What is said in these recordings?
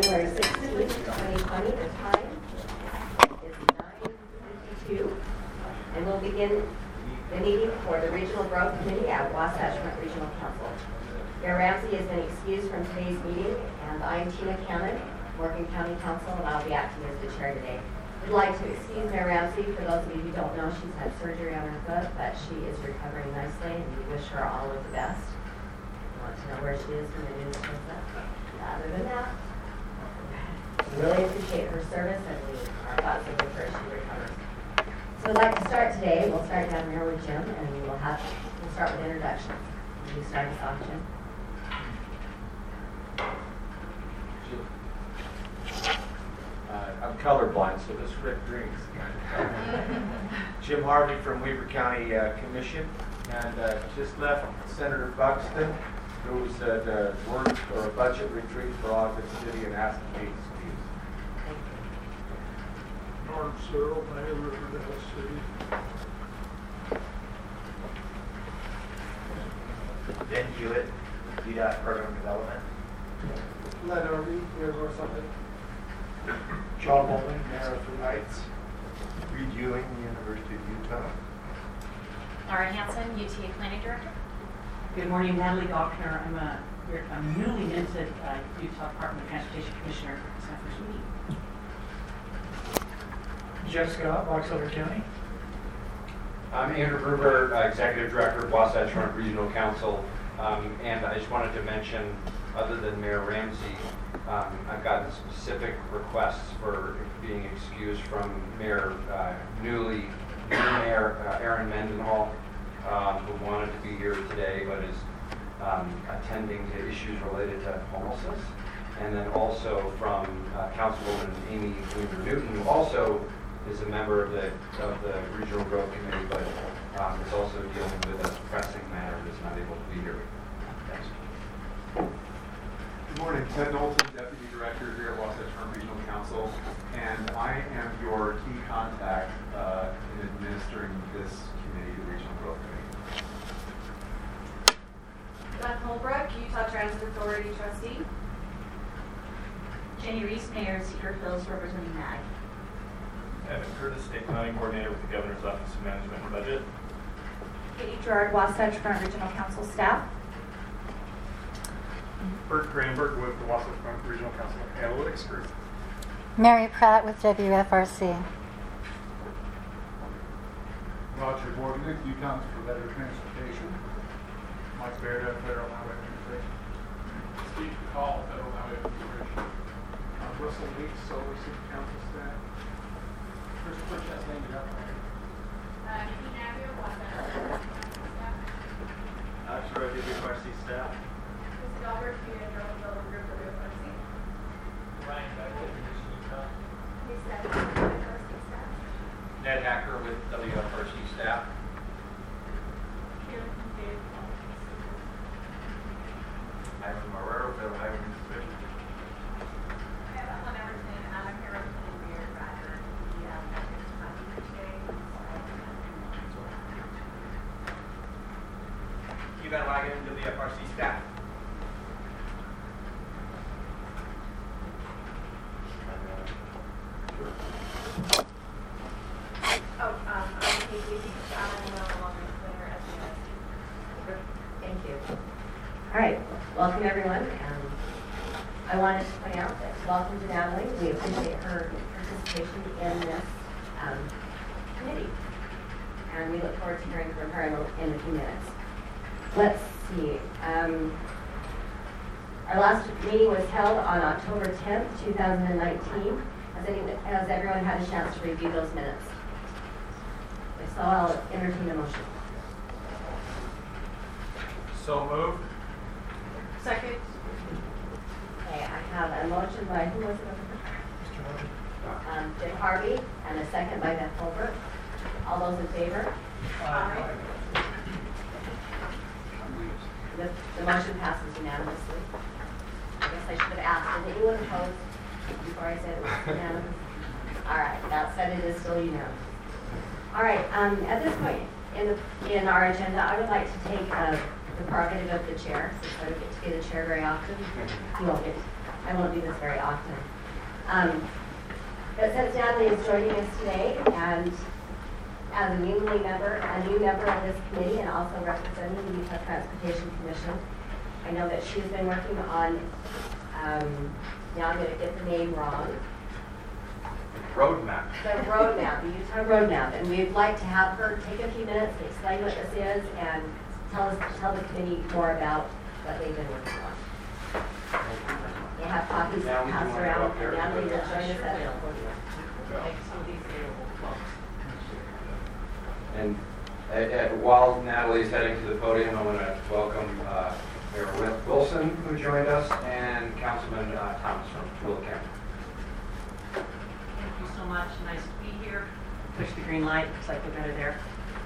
January 16th, 2020. The time is 9:52. And we'll begin the meeting for the Regional Growth Committee at Wasatch Front Regional Council. Mayor Ramsey has been excused from today's meeting, and I am Tina Cannon, Morgan County Council, and I'll be acting as the chair today. We'd like to excuse Mayor Ramsey. For those of you who don't know, she's had surgery on her foot, but she is recovering nicely, and we wish her all of the best. We want to know where she is when the news comes up. Other than that, we really appreciate her service, and we are thoughts are with her as she recovers. So we'd like to start today. We'll start down here with Jim, and we'll start with introductions. Will you start us off, Jim? I'm colorblind, so the script drinks. Jim Harvey from Weber County Commission, and just left Senator Buxton, who was at work for a budget retreat for Ogden City and asked me to excuse. Norm Searle, Mayor Riverdale City. Ben Hewitt, VDOT Program Development. Len Irby, Mayor North Summit. John Bowling, Mayor of Three Heights. Reed Ewing, University of Utah. Laura Hanson, UTA Planning Director. Good morning, Natalie Goffner. I'm newly minted Utah Department of Transportation Commissioner. It's my first meeting. Jeff Scott, Box Elder County. I'm Andrew Gruber, Executive Director of Wasatch Front Regional Council, and I just wanted to mention, other than Mayor Ramsey, I've gotten specific requests for being excused from new Mayor Aaron Mendenhall, who wanted to be here today but is attending to issues related to homelessness, and then also from Councilwoman Amy Weaver Newton, who also is a member of the Regional Growth Committee, but is also dealing with a pressing matter that's not able to be here. Thanks. Good morning, Ted Knowlton, Deputy Director here at Wasatch Front Regional Council, and I am your key contact in administering this committee, the Regional Growth Committee. Beth Holbrook, Utah Transit Authority Trustee. Jenny Reese, Mayor of Cedar Hills, representing MAG. Evan Curtis, State Planning Coordinator with the Governor's Office of Management and Budget. Katie Gerard, Wasatch Front Regional Council staff. Bert Granberg with the Wasatch Front Regional Council Analytics Group. Mary Pratt with WFRC. Roger Borgnick, UConn for Better Transportation. Mike Baird, Federal Highway Administration. Steve Call, Federal Highway Administration. Russell Weeks, Solar City Council staff. Chris Pritchett, Land Development. Nikki Navio, Wasatch Front Council staff. Troy, WFRC staff. Chris Albert, Federal Development Group, WFRC. Ryan Beckett, Utah. Lisa Evans, WFRC staff. Ned Hacker with WFRC staff. Karen Dave, Ivan Marrero, Federal Highway Administration. Ellen Emerson, and I'm here representing Mayor Bradford. Yvette Wagon, WFRC staff. I'm Katie. I'm no longer planner at the Thank you. All right. Welcome, everyone. I wanted to point out that welcome to Natalie. We appreciate her participation in this committee. And we look forward to hearing from her in a few minutes. Let's see. Our last meeting was held on October 10th, 2019. Has everyone had a chance to review those minutes? If so, I'll entertain a motion. So moved. Second. Okay, I have a motion by, who was it? Jim Harvey, and a second by Beth Holbrook. All those in favor? Aye. The motion passes unanimously. I guess I should have asked, did anyone oppose before I said it was unanimous? All right, that said, it is still unanimous. All right, at this point in our agenda, I would like to take the prerogative of the chair, since I don't get to be the chair very often. You won't get I won't do this very often. But since Natalie is joining us today, and as a new member of this committee and also representing the Utah Transportation Commission, I know that she's been working on, now I'm going to get the name wrong, Roadmap. the roadmap, the Utah roadmap, and we'd like to have her take a few minutes to explain what this is and tell the committee more about what they've been working on. They have copies Natalie, do you passed wanna go around, up there? and Natalie will join us at the podium. And while Natalie's heading to the podium, I want to welcome Mayor Wilson, who joined us, and Councilman Thomas from Tooele County. Thank you so much. Nice to be here. Push the green light. Looks like we're better there.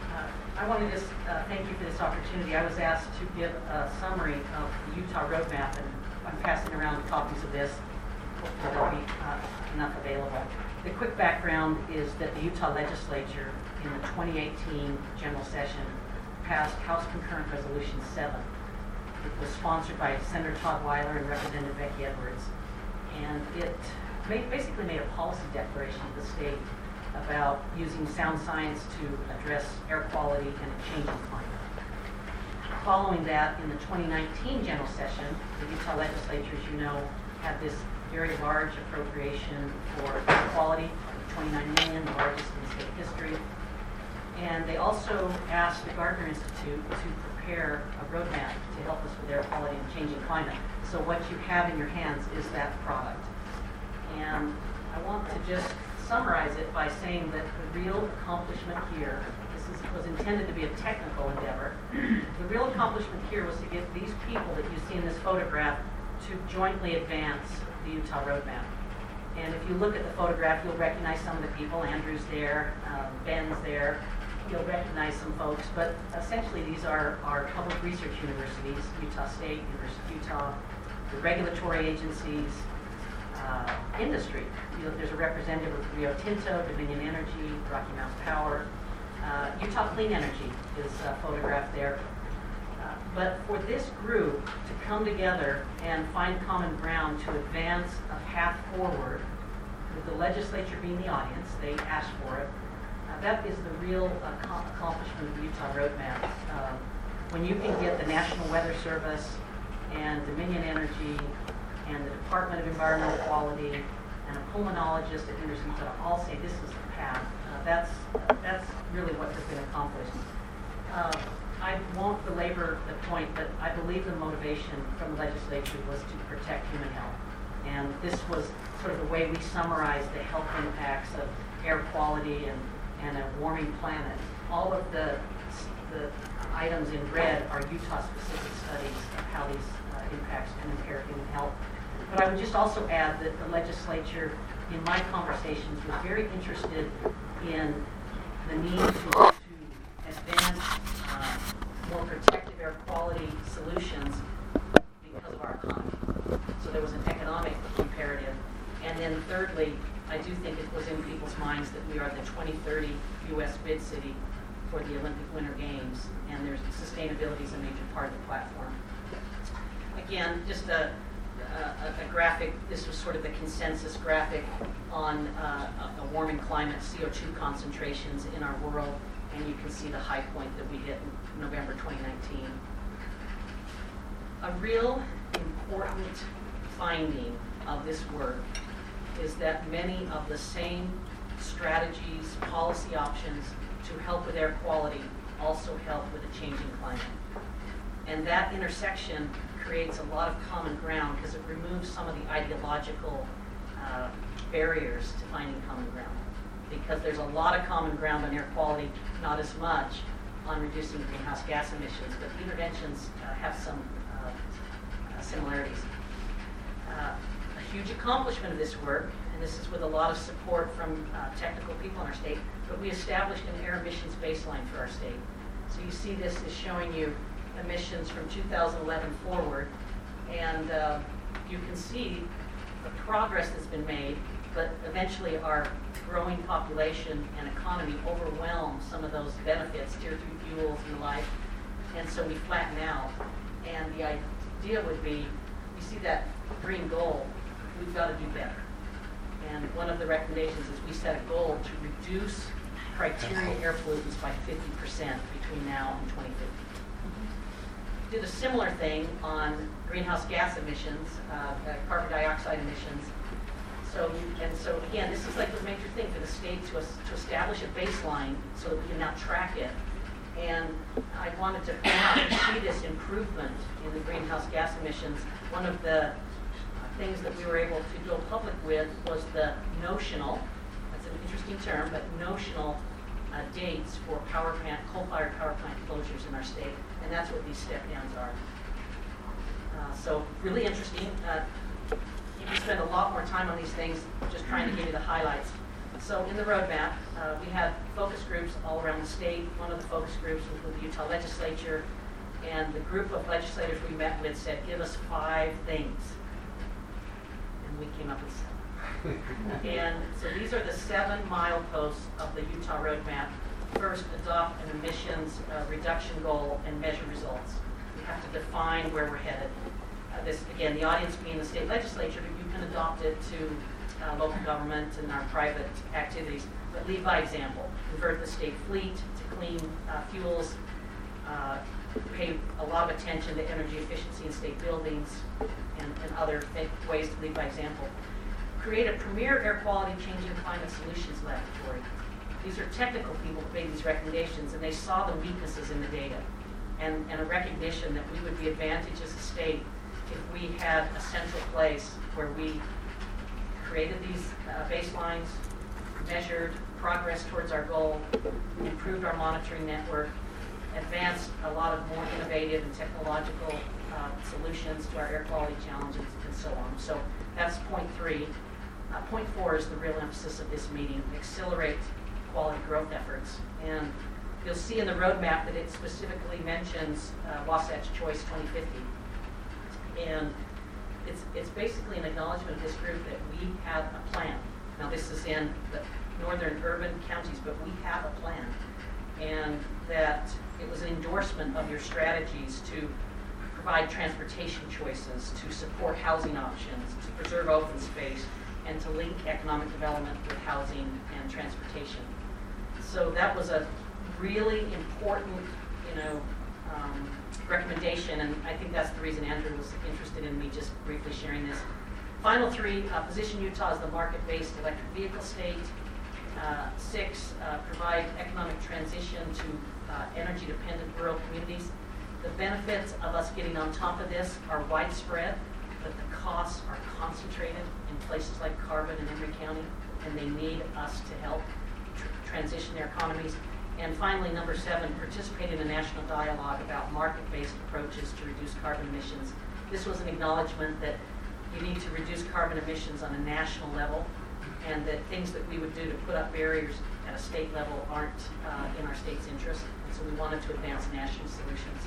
I want to just thank you for this opportunity. I was asked to give a summary of the Utah roadmap, and I'm passing around copies of this. Hopefully there'll be enough available. The quick background is that the Utah legislature in the 2018 general session passed House Concurrent Resolution 7. It was sponsored by Senator Todd Weiler and Representative Becky Edwards, and it basically made a policy declaration of the state about using sound science to address air quality and a changing climate. Following that, in the 2019 general session, the Utah legislature, as you know, had this very large appropriation for air quality, $29 million, the largest in state history. And they also asked the Gardner Institute to prepare a roadmap to help us with air quality and changing climate. So what you have in your hands is that product. And I want to just summarize it by saying that the real accomplishment here, was intended to be a technical endeavor. The real accomplishment here was to get these people that you see in this photograph to jointly advance the Utah roadmap. And if you look at the photograph, you'll recognize some of the people. Andrew's there, Ben's there. You'll recognize some folks, but essentially these are our public research universities, Utah State, University of Utah, the regulatory agencies, industry. There's a representative of Rio Tinto, Dominion Energy, Rocky Mountain Power. Utah Clean Energy is photographed there. But for this group to come together and find common ground to advance a path forward, with the legislature being the audience, they asked for it, that is the real accomplishment of the Utah roadmap. When you can get the National Weather Service and Dominion Energy and the Department of Environmental Quality and a pulmonologist at University of Utah all say this is the path, that's really what has been accomplished. I won't belabor the point, but I believe the motivation from the legislature was to protect human health. And this was sort of the way we summarized the health impacts of air quality and a warming planet. All of the items in red are Utah-specific studies of how these impacts can impair human health. But I would just also add that the legislature, in my conversations, was very interested in the need to advance more protective air quality solutions because of our economy. So there was an economic imperative. And then thirdly, I do think it was in people's minds that we are the 2030 U.S. bid city for the Olympic Winter Games, and there's sustainability is a major part of the platform. Again, just a graphic. This was sort of the consensus graphic on a warming climate, CO2 concentrations in our world, and you can see the high point that we hit in November 2019. A real important finding of this work is that many of the same strategies, policy options to help with air quality also help with a changing climate. And that intersection creates a lot of common ground because it removes some of the ideological barriers to finding common ground. Because there's a lot of common ground on air quality, not as much on reducing greenhouse gas emissions, but interventions have some similarities. A huge accomplishment of this work, and this is with a lot of support from technical people in our state, but we established an air emissions baseline for our state. So you see this is showing you emissions from 2011 forward, and you can see the progress that's been made, but eventually our growing population and economy overwhelm some of those benefits, tier 3 fuels and the like, and so we flatten out. And the idea would be, you see that green goal, we've got to do better. And one of the recommendations is we set a goal to reduce criteria air pollutants by 50% between now and 2050. Did a similar thing on greenhouse gas emissions, carbon dioxide emissions. So again, this is like the major thing for the state to establish a baseline so that we can now track it. And I wanted to point out to see this improvement in the greenhouse gas emissions. One of the things that we were able to go public with was the notional, that's an interesting term, but notional dates for coal-fired power plant closures in our state, and that's what these step-downs are. So really interesting. You can spend a lot more time on these things, just trying to give you the highlights. So in the roadmap, we had focus groups all around the state. One of the focus groups was with the Utah legislature, and the group of legislators we met with said, give us 5 things. And we came up with 7. And so these are the 7 mileposts of the Utah roadmap. First, adopt an emissions reduction goal and measure results. We have to define where we're headed. This, again, the audience being the state legislature, but you can adopt it to local government and our private activities. But lead by example. Convert the state fleet to clean fuels. Pay a lot of attention to energy efficiency in state buildings and other ways to lead by example. Create a premier air quality change and climate solutions laboratory. These are technical people who made these recommendations, and they saw the weaknesses in the data and a recognition that we would be advantaged as a state if we had a central place where we created these baselines, measured progress towards our goal, improved our monitoring network, advanced a lot of more innovative and technological solutions to our air quality challenges, and so on. So that's point 3. Point 4 is the real emphasis of this meeting, accelerate quality growth efforts. And you'll see in the roadmap that it specifically mentions Wasatch Choice 2050. And it's basically an acknowledgement of this group that we have a plan. Now this is in the northern urban counties, but we have a plan. And that it was an endorsement of your strategies to provide transportation choices, to support housing options, to preserve open space, and to link economic development with housing and transportation. So that was a really important, recommendation, and I think that's the reason Andrew was interested in me just briefly sharing this. Final 3, position Utah as the market-based electric vehicle state. 6, provide economic transition to energy-dependent rural communities. The benefits of us getting on top of this are widespread, but the costs are concentrated in places like Carbon and Emory County, and they need us to help transition their economies. And finally, number 7, participate in a national dialogue about market-based approaches to reduce carbon emissions. This was an acknowledgement that you need to reduce carbon emissions on a national level, and that things that we would do to put up barriers at a state level aren't in our state's interest. And so we wanted to advance national solutions.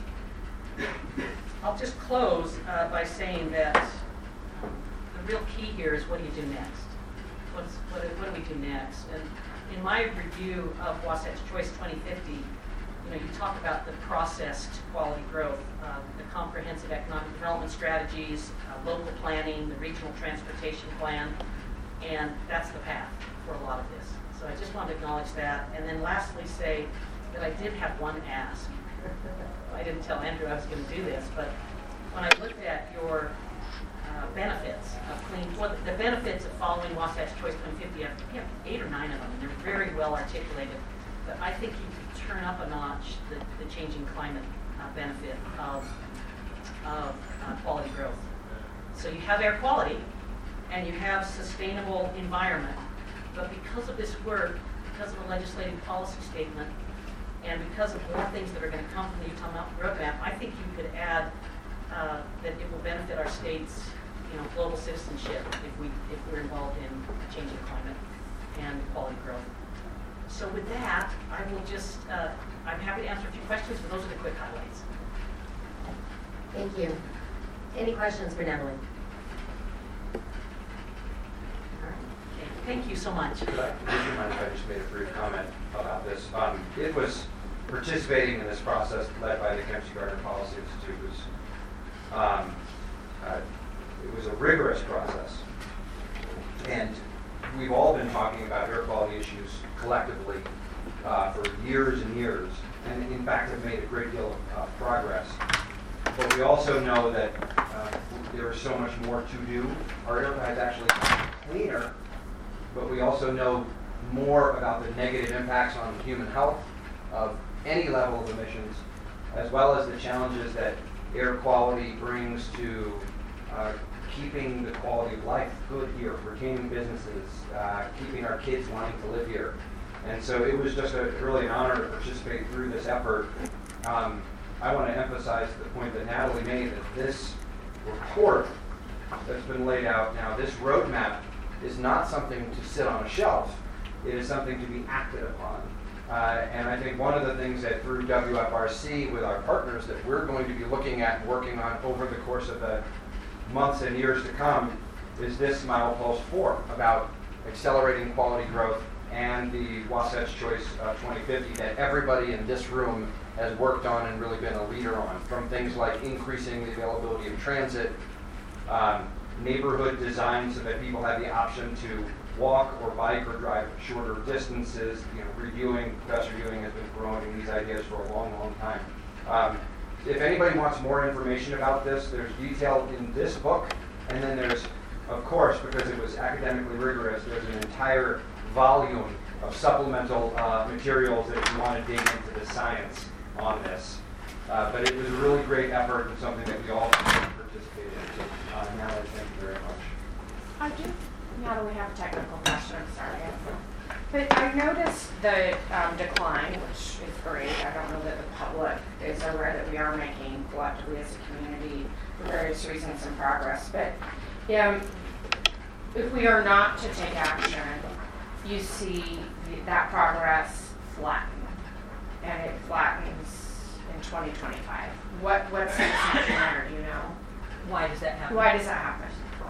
I'll just close by saying that the real key here is what do you do next? What do we do next? And in my review of Wasatch Choice 2050, you talk about the process to quality growth, the comprehensive economic development strategies, local planning, the regional transportation plan, and that's the path for a lot of this. So I just want to acknowledge that, and then lastly say that I did have one ask. I didn't tell Andrew I was going to do this, but when I looked at your benefits of clean, the benefits of following Wasatch Choice 2050, I have 8 or 9 of them, and they're very well articulated. But I think you could turn up a notch the changing climate benefit of quality growth. So you have air quality, and you have sustainable environment. But because of this work, because of a legislative policy statement, and because of more things that are going to come from the Utah Mountain Roadmap, I think you could add that it will benefit our state's global citizenship if we're involved in changing climate and quality growth. So with that, I will just, I'm happy to answer a few questions, but those are the quick highlights. Thank you. Any questions for Natalie? All right. Okay. Thank you so much. Would you mind if I just made a brief comment about this? It was participating in this process led by the Kempsey Gardner Policy Institute. It was a rigorous process, And we've all been talking about air quality issues collectively for years and years, and in fact have made a great deal of progress. But we also know that there is so much more to do. Our air is actually cleaner, but we also know more about the negative impacts on human health of any level of emissions, as well as the challenges that air quality brings to keeping the quality of life good here, retaining businesses, keeping our kids wanting to live here. And so it was just really an honor to participate through this effort. I want to emphasize the point that Natalie made, that this report that's been laid out now, this roadmap, is not something to sit on a shelf. It is something to be acted upon. And I think one of the things that through WFRC with our partners that we're going to be looking at and working on over the course of the months and years to come is this Milepost 4 about accelerating quality growth and the Wasatch Choice 2050 that everybody in this room has worked on and really been a leader on, from things like increasing the availability of transit, neighborhood design so that people have the option to walk or bike or drive shorter distances. Professor Ewing has been promoting these ideas for a long, long time. If anybody wants more information about this, there's detail in this book, and then there's, of course, because it was academically rigorous, there's an entire volume of supplemental materials that if you want to dig into the science on this. But it was a really great effort and something that we all participated in. So, Natalie, thank you very much. I do. Now that we have a technical question, I'm sorry. But I noticed the decline, which is great. I don't know that the public is aware that we are making collectively as a community for various reasons some progress. But if we are not to take action, you see that progress flatten, and it flattens in 2025. What's the assumption there? Do you know? Why does that happen? Why does that happen?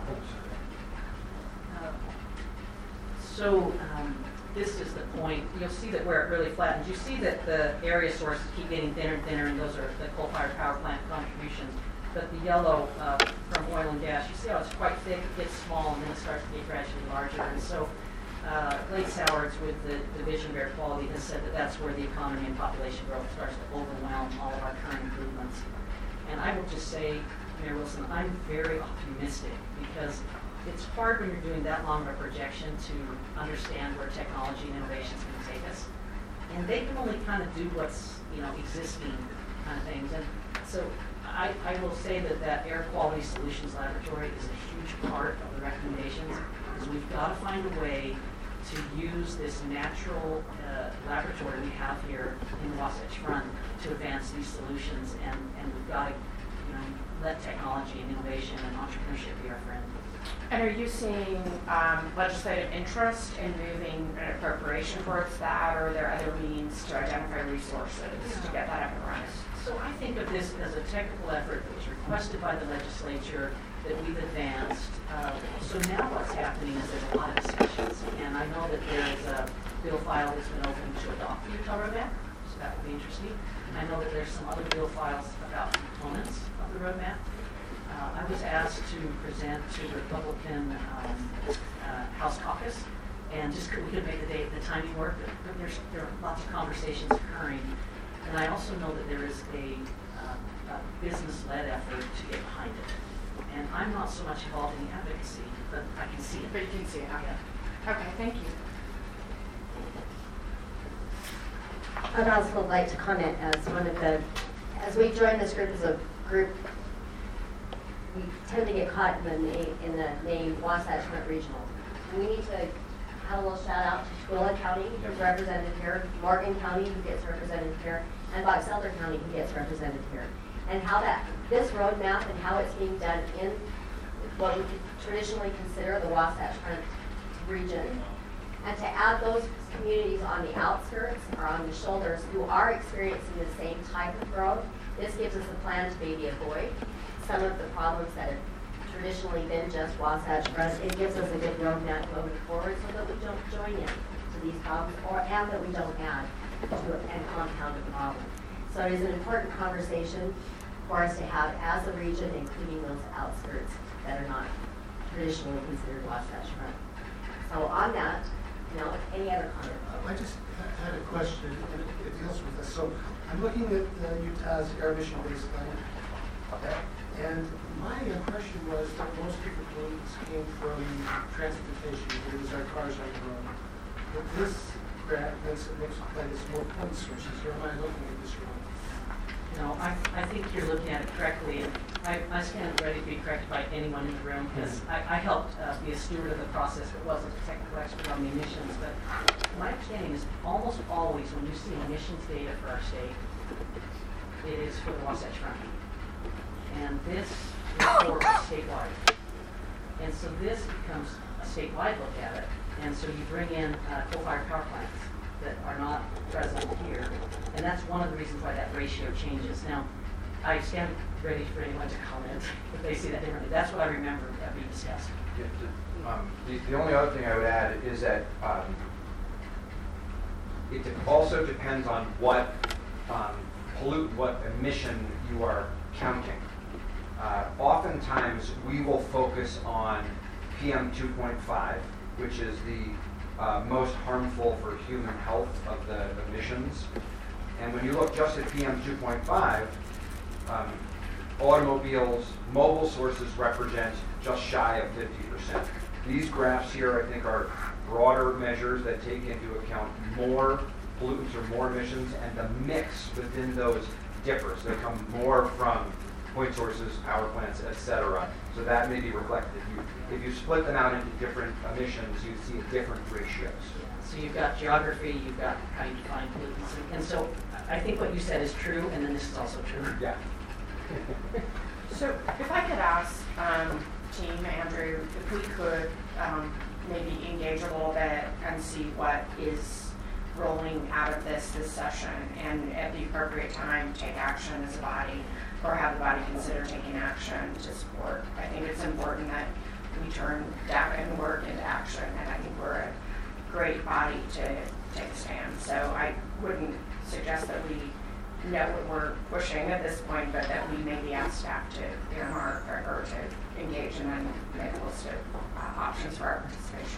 So this is the point. You'll see that where it really flattens. You see that the area sources keep getting thinner and thinner, and those are the coal-fired power plant contributions. But the yellow from oil and gas, you see how it's quite thick, it gets small, and then it starts to get gradually larger. And so Glade Sowards with the Division of Air Quality has said that that's where the economy and population growth starts to overwhelm all of our current improvements. And I will just say, Mayor Wilson, I'm very optimistic because it's hard when you're doing that long of a projection to understand where technology and innovation is going to take us. And they can only kind of do what's, existing kind of things. And so I will say that Air Quality Solutions Laboratory is a huge part of the recommendations, because we've got to find a way to use this natural laboratory we have here in the Wasatch Front to advance these solutions. And we've got to, let technology and innovation and entrepreneurship be our friend. And are you seeing legislative interest in moving an appropriation towards that, or are there other means to identify resources to get that up and running? So I think of this as a technical effort that was requested by the legislature that we've advanced. So now what's happening is there's a lot of discussions, and I know that there is a bill file that's been opened to adopt the Utah roadmap, so that would be interesting. I know that there's some other bill files about components of the roadmap. I was asked to present to the Republican House caucus, and just we couldn't make the timing work, but there are lots of conversations occurring. And I also know that there is a business-led effort to get behind it. And I'm not so much involved in the advocacy, but I can see it. But you can see it. Yeah. Okay, thank you. I'd also like to comment as we join this group as a group, we tend to get caught in the name Wasatch Front Regional. And we need to have a little shout out to Tooele County, who's represented here, Morgan County, who gets represented here, and Box Elder County, who gets represented here. And how this roadmap and how it's being done in what we traditionally consider the Wasatch Front region. And to add those communities on the outskirts or on the shoulders who are experiencing the same type of growth, this gives us a plan to maybe avoid some of the problems that have traditionally been just Wasatch Front. It gives us a good roadmap moving forward so that we don't join in to these problems and that we don't add to and compound the problem. So it is an important conversation for us to have as a region, including those outskirts that are not traditionally considered Wasatch Front. on that, any other comments? I just had a question, and it deals with this. So I'm looking at Utah's air emission baseline, and my impression was that most of the pollutants came from transportation, it was our cars on the road. But this graph makes it look like it's more point sources, or am I looking at this wrong? No, I think you're looking at it correctly, and I stand ready to be corrected by anyone in the room, because I helped be a steward of the process, but wasn't a technical expert on the emissions. But my understanding is almost always when you see emissions data for our state, it is for the Wasatch Front. And this report is statewide. And so this becomes a statewide look at it, and so you bring in coal-fired power plants that are not present here. And that's one of the reasons why that ratio changes. Now, I stand ready for anyone to comment if they see that differently. That's what I remember that being discussed. The only other thing I would add is that it also depends on what what emission you are counting. Oftentimes, we will focus on PM 2.5, which is the most harmful for human health of the emissions. And when you look just at PM 2.5, automobiles, mobile sources represent just shy of 50%. These graphs here, I think, are broader measures that take into account more pollutants or more emissions, and the mix within those differs. They come more from point sources, power plants, etc. So that may be reflected. If you split them out into different emissions, you see different ratios. So you've got geography, you've got how you define pollutants. And so I think what you said is true, and then this is also true. Yeah. So if I could ask Team Andrew, if we could maybe engage a little bit and see what is rolling out of this session, and at the appropriate time take action as a body, or have the body consider taking action to support. I think it's important that we turn data and work into action, and I think we're a great body to take a stand. So I wouldn't suggest that we know what we're pushing at this point, but that we maybe ask staff to earmark or to engage and then make a list of options for our participation.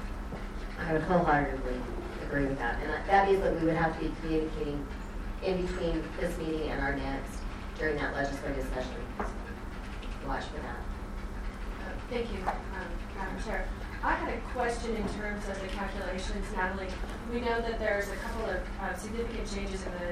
I would wholeheartedly agree with that. And that means that we would have to be communicating in between this meeting and our next during that legislative session. Watch for that. Thank you, Madam Chair. I had a question in terms of the calculations, Natalie. We know that there's a couple of significant changes in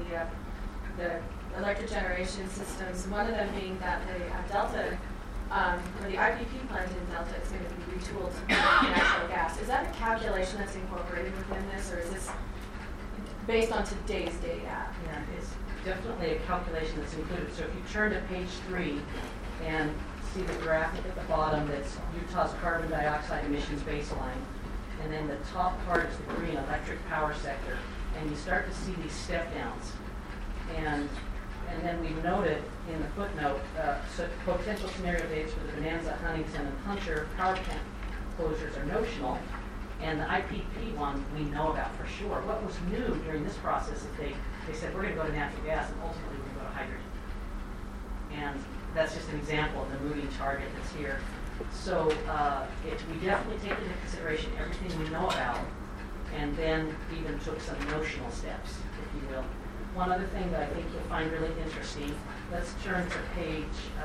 the electric generation systems. One of them being that the Delta, or the IPP plant in Delta, is going to be retooled to natural gas. Is that a calculation that's incorporated within this, or is this based on today's data? Yeah, it's definitely a calculation that's included. So if you turn to page 3 and see the graphic at the bottom that's Utah's carbon dioxide emissions baseline, and then the top part is the green electric power sector, and you start to see these step downs. And then we noted in the footnote, so potential scenario dates for the Bonanza, Huntington, and Hunter power plant closures are notional, and the IPP one we know about for sure. What was new during this process is they said we're going to go to natural gas, and ultimately we're going to go to hydrogen. And that's just an example of the moving target that's here. So we definitely take into consideration everything we know about, and then even took some notional steps, if you will. One other thing that I think you'll find really interesting, let's turn to page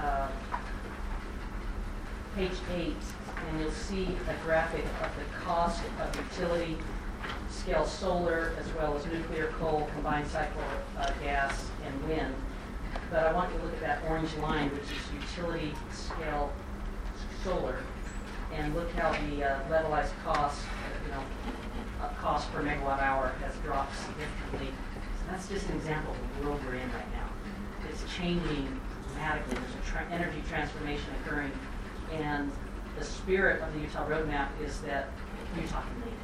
8, and you'll see a graphic of the cost of utility scale solar as well as nuclear, coal, combined cycle gas, and wind. But I want you to look at that orange line, which is utility scale solar, and look how the levelized cost, cost per megawatt hour has dropped significantly. So that's just an example of the world we're in right now. It's changing dramatically. There's an energy transformation occurring, and the spirit of the Utah Roadmap is that Utah can lead.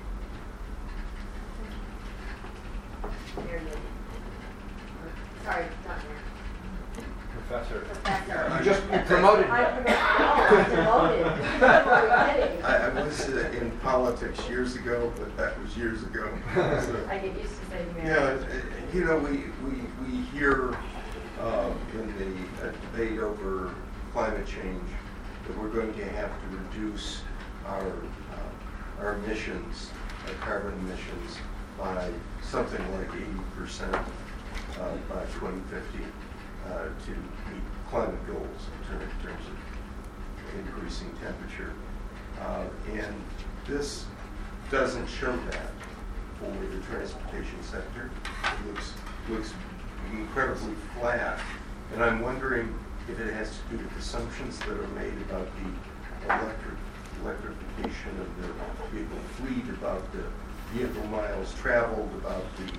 Very good. Sorry, not there. Professor. Professor. You just promoted me. I'm demoted. I was in politics years ago, but that was years ago. So, I get used to saying yeah, we hear in the debate over climate change that we're going to have to reduce our our emissions, our carbon emissions, by something like 80% by 2050 to meet climate goals in terms of increasing temperature. And this doesn't show that for the transportation sector. It looks incredibly flat. And I'm wondering if it has to do with assumptions that are made about the electrification of the vehicle fleet, about the vehicle miles traveled, about the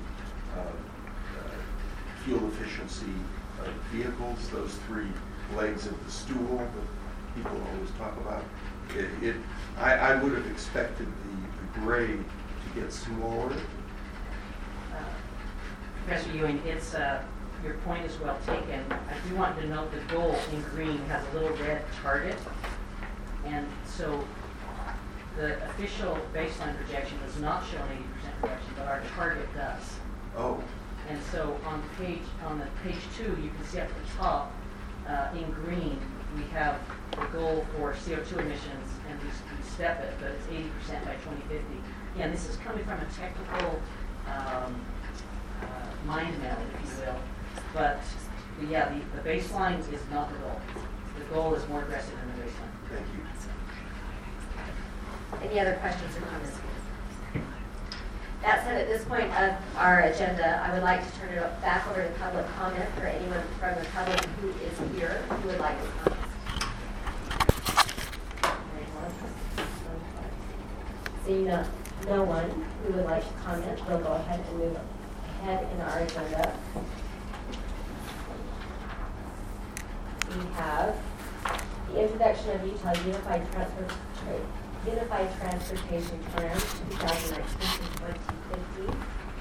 fuel efficiency of vehicles, those three legs of the stool that people always talk about. I would have expected the gray to get smaller. Professor Ewing, it's your point is well taken. I do want to note the goal in green has a little red target, and so the official baseline projection does not show an 80% reduction, but our target does. Oh. And so on the page 2, you can see at the top in green we have the goal for CO2 emissions, and we step it, but it's 80% by 2050. Again, this is coming from a technical mind meld, if you will. But yeah, the baseline is not the goal. The goal is more aggressive than the baseline. Thank you. Any other questions or comments? That said, at this point of our agenda, I would like to turn it back over to public comment for anyone from the public who is here who would like to comment. Seeing no one who would like to comment, we'll go ahead and move ahead in our agenda. We have the introduction of Utah Unified Transportation Plan 2019 to 2050.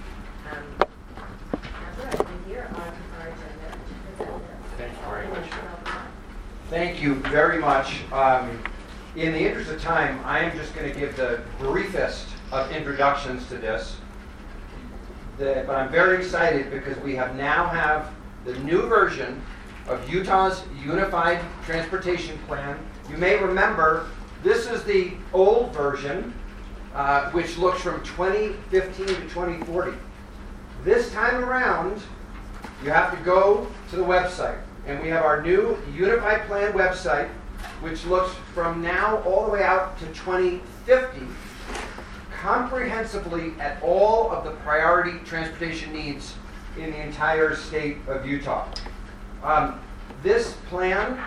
Amber, I think you're on our agenda to present this. Thank you very much. Thank you very much. In the interest of time, I am just going to give the briefest of introductions to this. But I'm very excited because we now have the new version of Utah's Unified Transportation Plan. You may remember this is the old version, which looks from 2015 to 2040. This time around, you have to go to the website, and we have our new Unified Plan website, which looks from now all the way out to 2050, comprehensively at all of the priority transportation needs in the entire state of Utah. This plan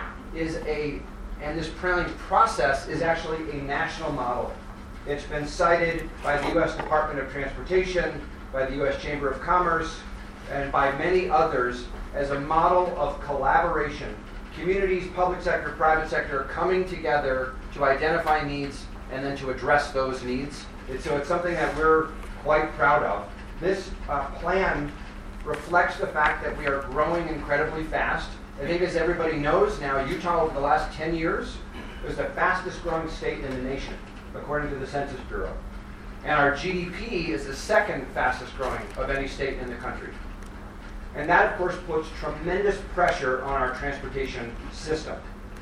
and this planning process is actually a national model. It's been cited by the U.S. Department of Transportation, by the U.S. Chamber of Commerce, and by many others as a model of collaboration. Communities, public sector, private sector coming together to identify needs and then to address those needs. So it's something that we're quite proud of. This plan reflects the fact that we are growing incredibly fast. I think as everybody knows now, Utah over the last 10 years is the fastest growing state in the nation, according to the Census Bureau. And our GDP is the second fastest growing of any state in the country. And that, of course, puts tremendous pressure on our transportation system.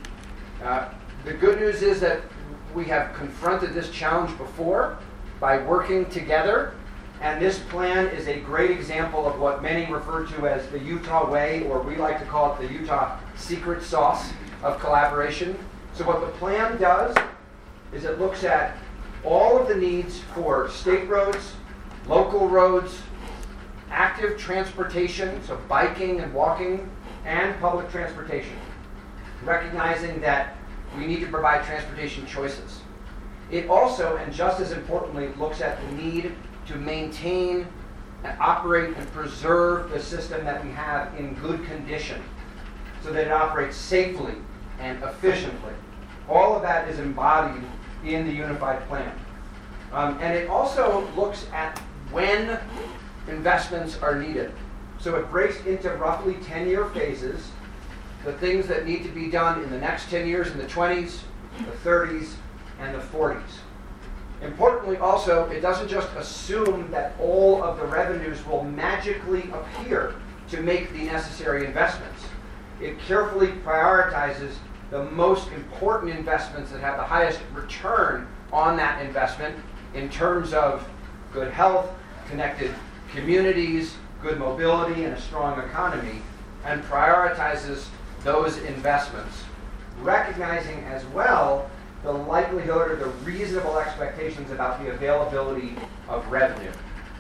The good news is that we have confronted this challenge before by working together, and this plan is a great example of what many refer to as the Utah way, or we like to call it the Utah secret sauce of collaboration. So what the plan does is it looks at all of the needs for state roads, local roads, active transportation, so biking and walking, and public transportation, recognizing that we need to provide transportation choices. It also, and just as importantly, looks at the need to maintain and operate and preserve the system that we have in good condition so that it operates safely and efficiently. All of that is embodied in the Unified Plan. And it also looks at when investments are needed. So it breaks into roughly 10-year phases, the things that need to be done in the next 10 years in the 20s, the 30s, and the 40s. Importantly also, it doesn't just assume that all of the revenues will magically appear to make the necessary investments. It carefully prioritizes the most important investments that have the highest return on that investment in terms of good health, connected communities, good mobility, and a strong economy, and prioritizes those investments, recognizing as well the likelihood or the reasonable expectations about the availability of revenue.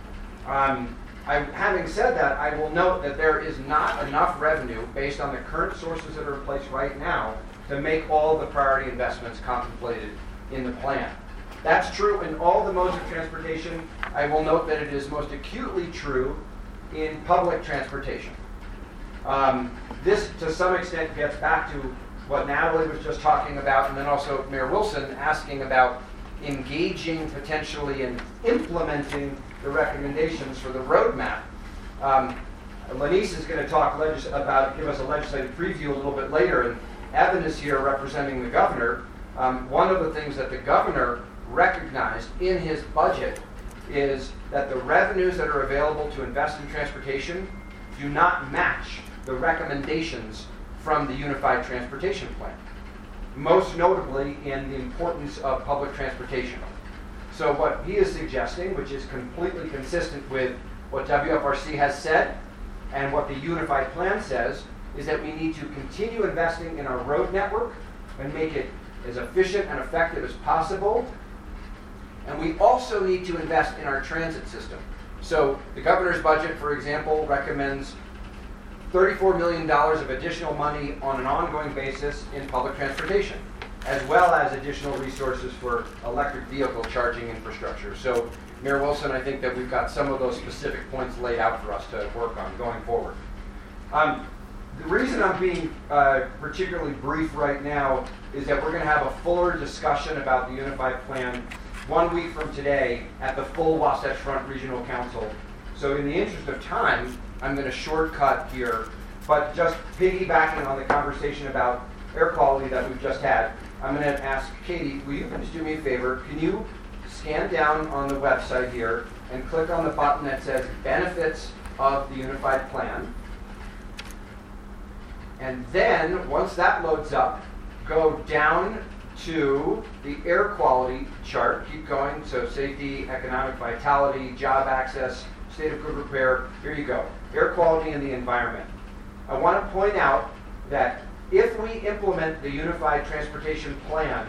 Having said that, I will note that there is not enough revenue based on the current sources that are in place right now to make all the priority investments contemplated in the plan. That's true in all the modes of transportation. I will note that it is most acutely true in public transportation. This, to some extent, gets back to what Natalie was just talking about, and then also Mayor Wilson asking about engaging potentially in implementing the recommendations for the roadmap. Lanice is going to talk give us a legislative preview a little bit later, and Evan is here representing the governor. One of the things that the governor recognized in his budget is that the revenues that are available to invest in transportation do not match the recommendations from the Unified Transportation Plan, most notably in the importance of public transportation. So what he is suggesting, which is completely consistent with what WFRC has said and what the Unified Plan says, is that we need to continue investing in our road network and make it as efficient and effective as possible. And we also need to invest in our transit system. So the governor's budget, for example, recommends $34 million of additional money on an ongoing basis in public transportation, as well as additional resources for electric vehicle charging infrastructure. So, Mayor Wilson, I think that we've got some of those specific points laid out for us to work on going forward. The reason I'm being particularly brief right now is that we're going to have a fuller discussion about the Unified Plan 1 week from today at the full Wasatch Front Regional Council. So in the interest of time, I'm going to shortcut here, but just piggybacking on the conversation about air quality that we've just had, I'm going to ask Katie, will you just do me a favor? Can you scan down on the website here and click on the button that says Benefits of the Unified Plan? And then, once that loads up, go down to the air quality chart. Keep going. So safety, economic vitality, job access, state of good repair. Here you go. Air quality and the environment. I want to point out that if we implement the Unified Transportation Plan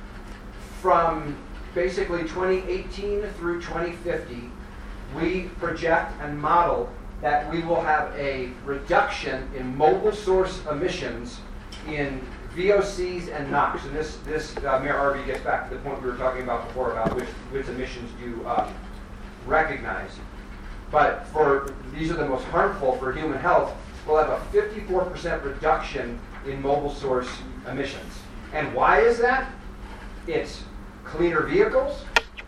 from basically 2018 through 2050, we project and model that we will have a reduction in mobile source emissions in VOCs and NOx. And this Mayor Arby gets back to the point we were talking about before about which emissions do you recognize. But these are the most harmful for human health. We'll have a 54% reduction in mobile source emissions. And why is that? It's cleaner vehicles,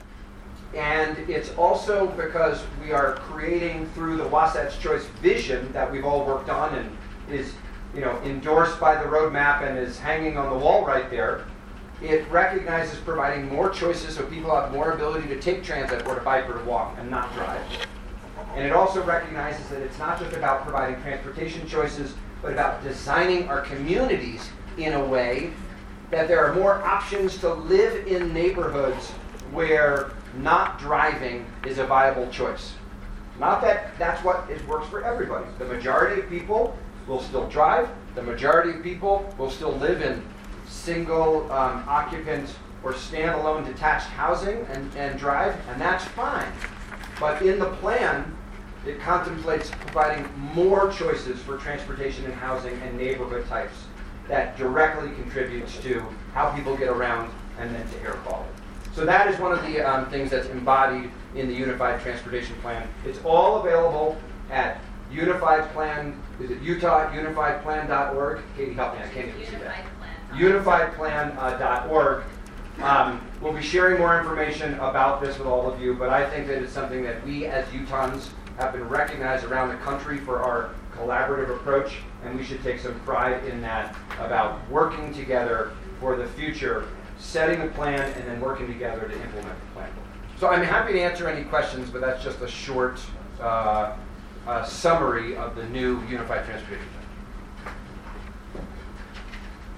and it's also because we are creating through the Wasatch Choice vision that we've all worked on and is endorsed by the roadmap and is hanging on the wall right there. It recognizes providing more choices so people have more ability to take transit or to bike or to walk and not drive. And it also recognizes that it's not just about providing transportation choices, but about designing our communities in a way that there are more options to live in neighborhoods where not driving is a viable choice. Not that that's what works for everybody. The majority of people will still drive. The majority of people will still live in single occupant or standalone detached housing and drive, and that's fine. But in the plan, it contemplates providing more choices for transportation and housing and neighborhood types that directly contributes to how people get around and then to air quality. So that is one of the things that's embodied in the Unified Transportation Plan. It's all available at Unified Plan, is it UtahUnifiedPlan.org? Katie, help me, I can't even see that. UnifiedPlan.org. We'll be sharing more information about this with all of you, but I think that it's something that we as Utahns have been recognized around the country for our collaborative approach, and we should take some pride in that about working together for the future, setting a plan, and then working together to implement the plan. So I'm happy to answer any questions, but that's just a short summary of the new Unified Transportation Plan.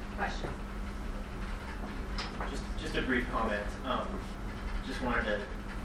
Question. Just a brief comment. Just wanted to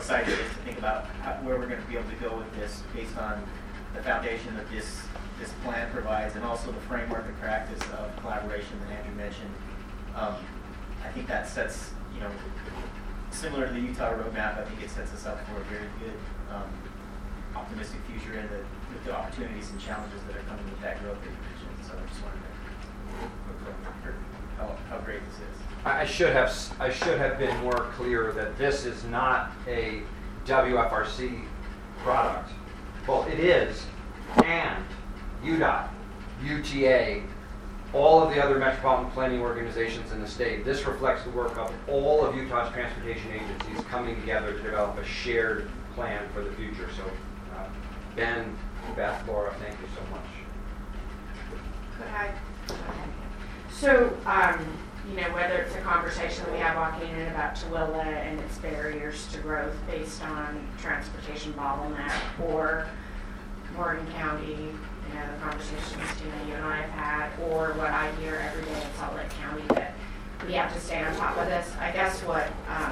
excited it is to think about where we're going to be able to go with this based on the foundation that this plan provides and also the framework and practice of collaboration that Andrew mentioned. I think that sets, similar to the Utah roadmap, I think it sets us up for a very good, optimistic future and with the opportunities and challenges that are coming with that growth that you mentioned. So I just wanted to how great this is. I should have been more clear that this is not a WFRC product. Well, it is, and UDOT, UTA, all of the other metropolitan planning organizations in the state. This reflects the work of all of Utah's transportation agencies coming together to develop a shared plan for the future. So, Ben, Beth, Laura, thank you so much. Could I? So, whether it's a conversation that we have walking in about Tooele and its barriers to growth based on transportation bottleneck, or Morgan County, the conversations you and I have had, or what I hear every day in Salt Lake County, that we have to stay on top of this. I guess what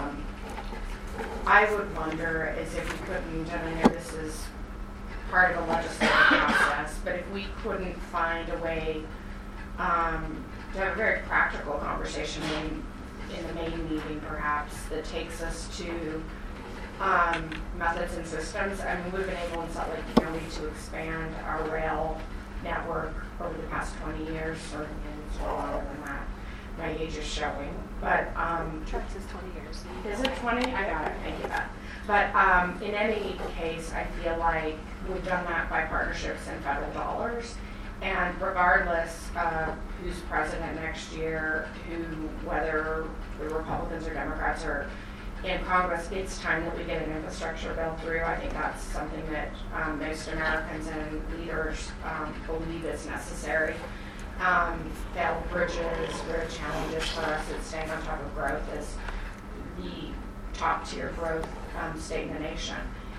I would wonder is if we couldn't, and I know this is part of a legislative process, but if we couldn't find a way to have a very practical conversation in the main meeting, perhaps, that takes us to methods and systems. I mean, we've been able in Salt Lake County to expand our rail network over the past 20 years, or it's a little longer than that. My age is showing, but Trucks is 20 years. Is it 20? I got it. Thank you, Beth. But in any case, I feel like we've done that by partnerships and federal dollars. And regardless of who's president next year, whether the Republicans or Democrats are in Congress, it's time that we get an infrastructure bill through. I think that's something that most Americans and leaders believe is necessary. Failed bridges, road challenges for us at staying on top of growth is the top tier growth state in the nation.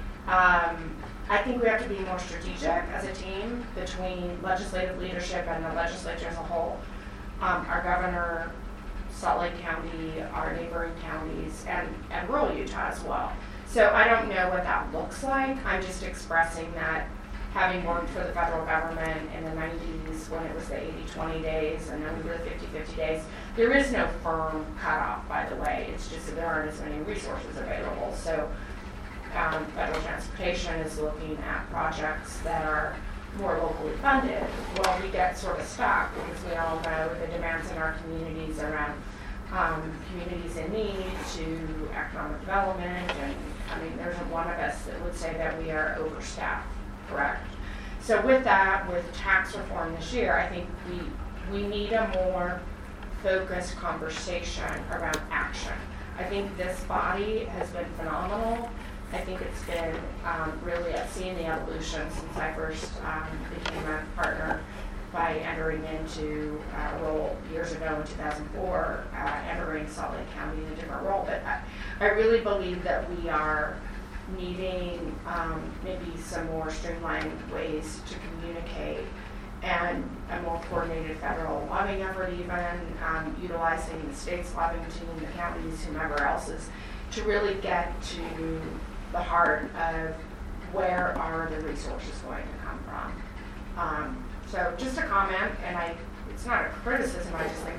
I think we have to be more strategic as a team between legislative leadership and the legislature as a whole. Our governor, Salt Lake County, our neighboring counties, and rural Utah as well. So I don't know what that looks like. I'm just expressing that, having worked for the federal government in the 90s when it was the 80-20 days and then we were the 50-50 days, there is no firm cutoff, by the way. It's just that there aren't as many resources available. So federal transportation is looking at projects that are more locally funded. Well, we get sort of stuck because we all know the demands in our communities around communities in need to economic development. And I mean, there's one of us that would say that we are overstaffed, correct? So with that, with tax reform this year, I think we need a more focused conversation around action. I think this body has been phenomenal. I think it's been really, I've seen the evolution since I first became a partner by entering into a role years ago in 2004, entering Salt Lake County in a different role. But I really believe that we are needing maybe some more streamlined ways to communicate and a more coordinated federal lobbying effort, even utilizing the state's lobbying team, the counties, whomever else is, to really get to the heart of where are the resources going to come from. So just a comment, and it's not a criticism, I just think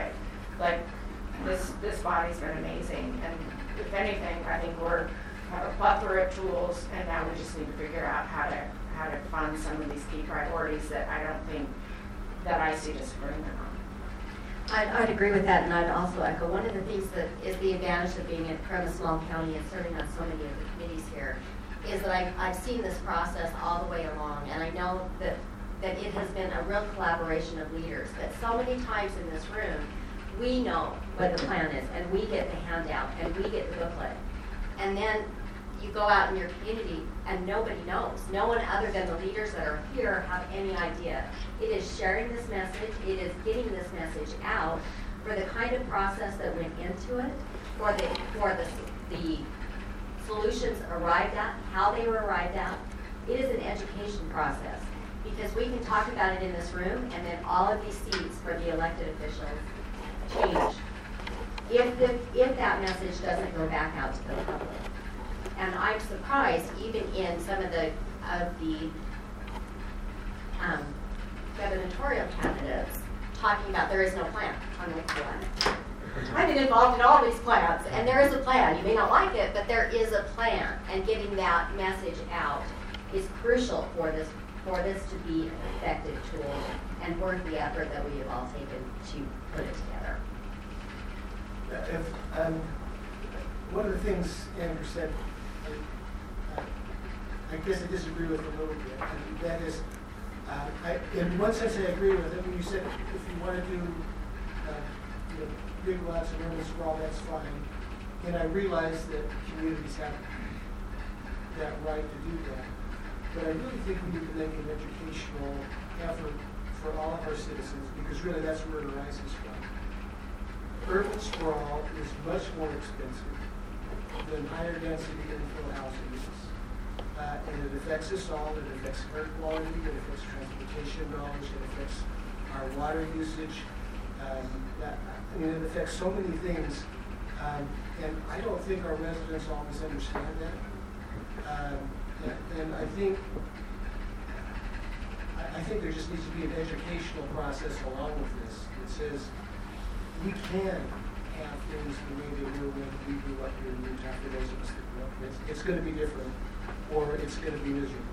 this body's been amazing, and if anything, I think we have a plethora of tools, and now we just need to figure out how to fund some of these key priorities that I don't think that I see disagreement on. I'd agree with that, and I'd also echo one of the things that is the advantage of being from a small county and serving on so many of the committees here is that I've seen this process all the way along, and I know that it has been a real collaboration of leaders, that so many times in this room, we know what the plan is, and we get the handout, and we get the booklet. And then you go out in your community, and nobody knows. No one other than the leaders that are here have any idea. It is sharing this message. It is getting this message out for the kind of process that went into it, for the solutions arrived at, how they were arrived at. It is an education process because we can talk about it in this room, and then all of these seats for the elected officials change if that message doesn't go back out to the public. And I'm surprised, even in some of the gubernatorial candidates, talking about there is no plan. I'm like, what? I've been involved in all these plans, and there is a plan. You may not like it, but there is a plan, and getting that message out is crucial for this to be an effective tool and worth the effort that we have all taken to put it together. One of the things Andrew said, I guess I disagree with a little bit, and that is, in one sense I agree with it when you said if you want to do big lots of urban sprawl, that's fine. And I realize that communities have that right to do that. But I really think we need to make an educational effort for all of our citizens, because really that's where it arises from. Urban sprawl is much more expensive than higher density infill housing is. And it affects us all. It affects air quality, it affects transportation dollars, it affects our water usage. It affects so many things. And I don't think our residents always understand that. And I think there just needs to be an educational process along with this that says we can have things the way they were when we grew up here in Utah for those of us that grew up. It's going to be different, or it's going to be miserable.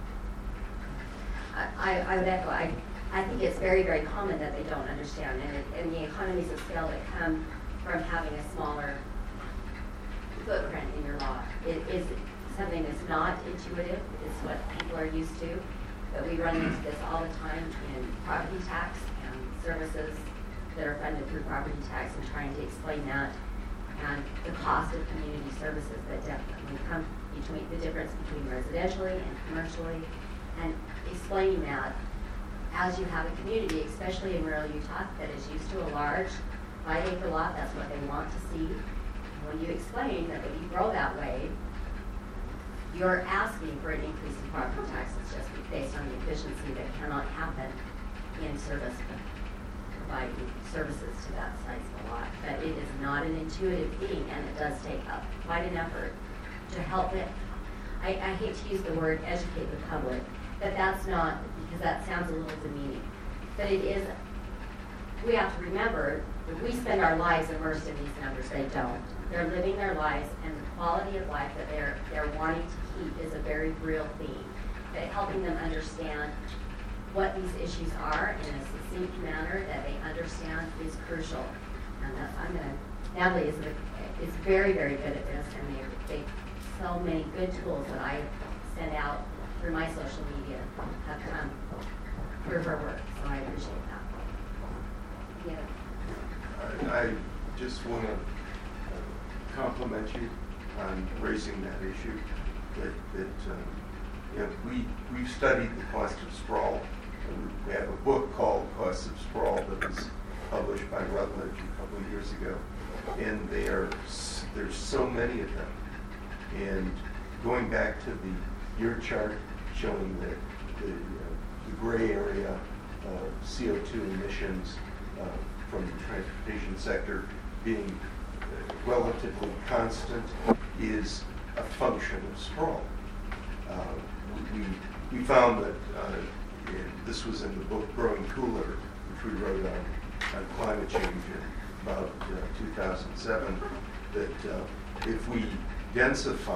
I would echo. I think it's very, very common that they don't understand, and the economies of scale that come from having a smaller footprint in your lot. It is something that's not intuitive. It's what people are used to. But we run into this all the time in property tax and services that are funded through property tax, and trying to explain that, and the cost of community services that definitely come between the difference between residentially and commercially, and explaining that as you have a community, especially in rural Utah, that is used to a large 5-acre lot. That's what they want to see. When you explain that when you grow that way, you're asking for an increase in property taxes just based on the efficiency that cannot happen in service, providing services to that size of a lot. But it is not an intuitive thing, and it does take up quite an effort to help it. I hate to use the word educate the public, but that's not, because that sounds a little demeaning. But it is, we have to remember that we spend our lives immersed in these numbers. They don't. They're living their lives, and the quality of life that they're wanting to keep is a very real theme. But helping them understand what these issues are in a succinct manner that they understand is crucial. And Natalie is very, very good at this, and they so many good tools that I send out through my social media have come through her work, so I appreciate that. Yeah. I just want to compliment you on raising that issue. We've studied the cost of sprawl. We have a book called Cost of Sprawl that was published by Rutledge a couple of years ago, and there's so many of them. And going back to your chart showing the gray area of CO2 emissions from the transportation sector being relatively constant is a function of sprawl. We found that this was in the book Growing Cooler, which we wrote on climate change in about 2007, that if we densify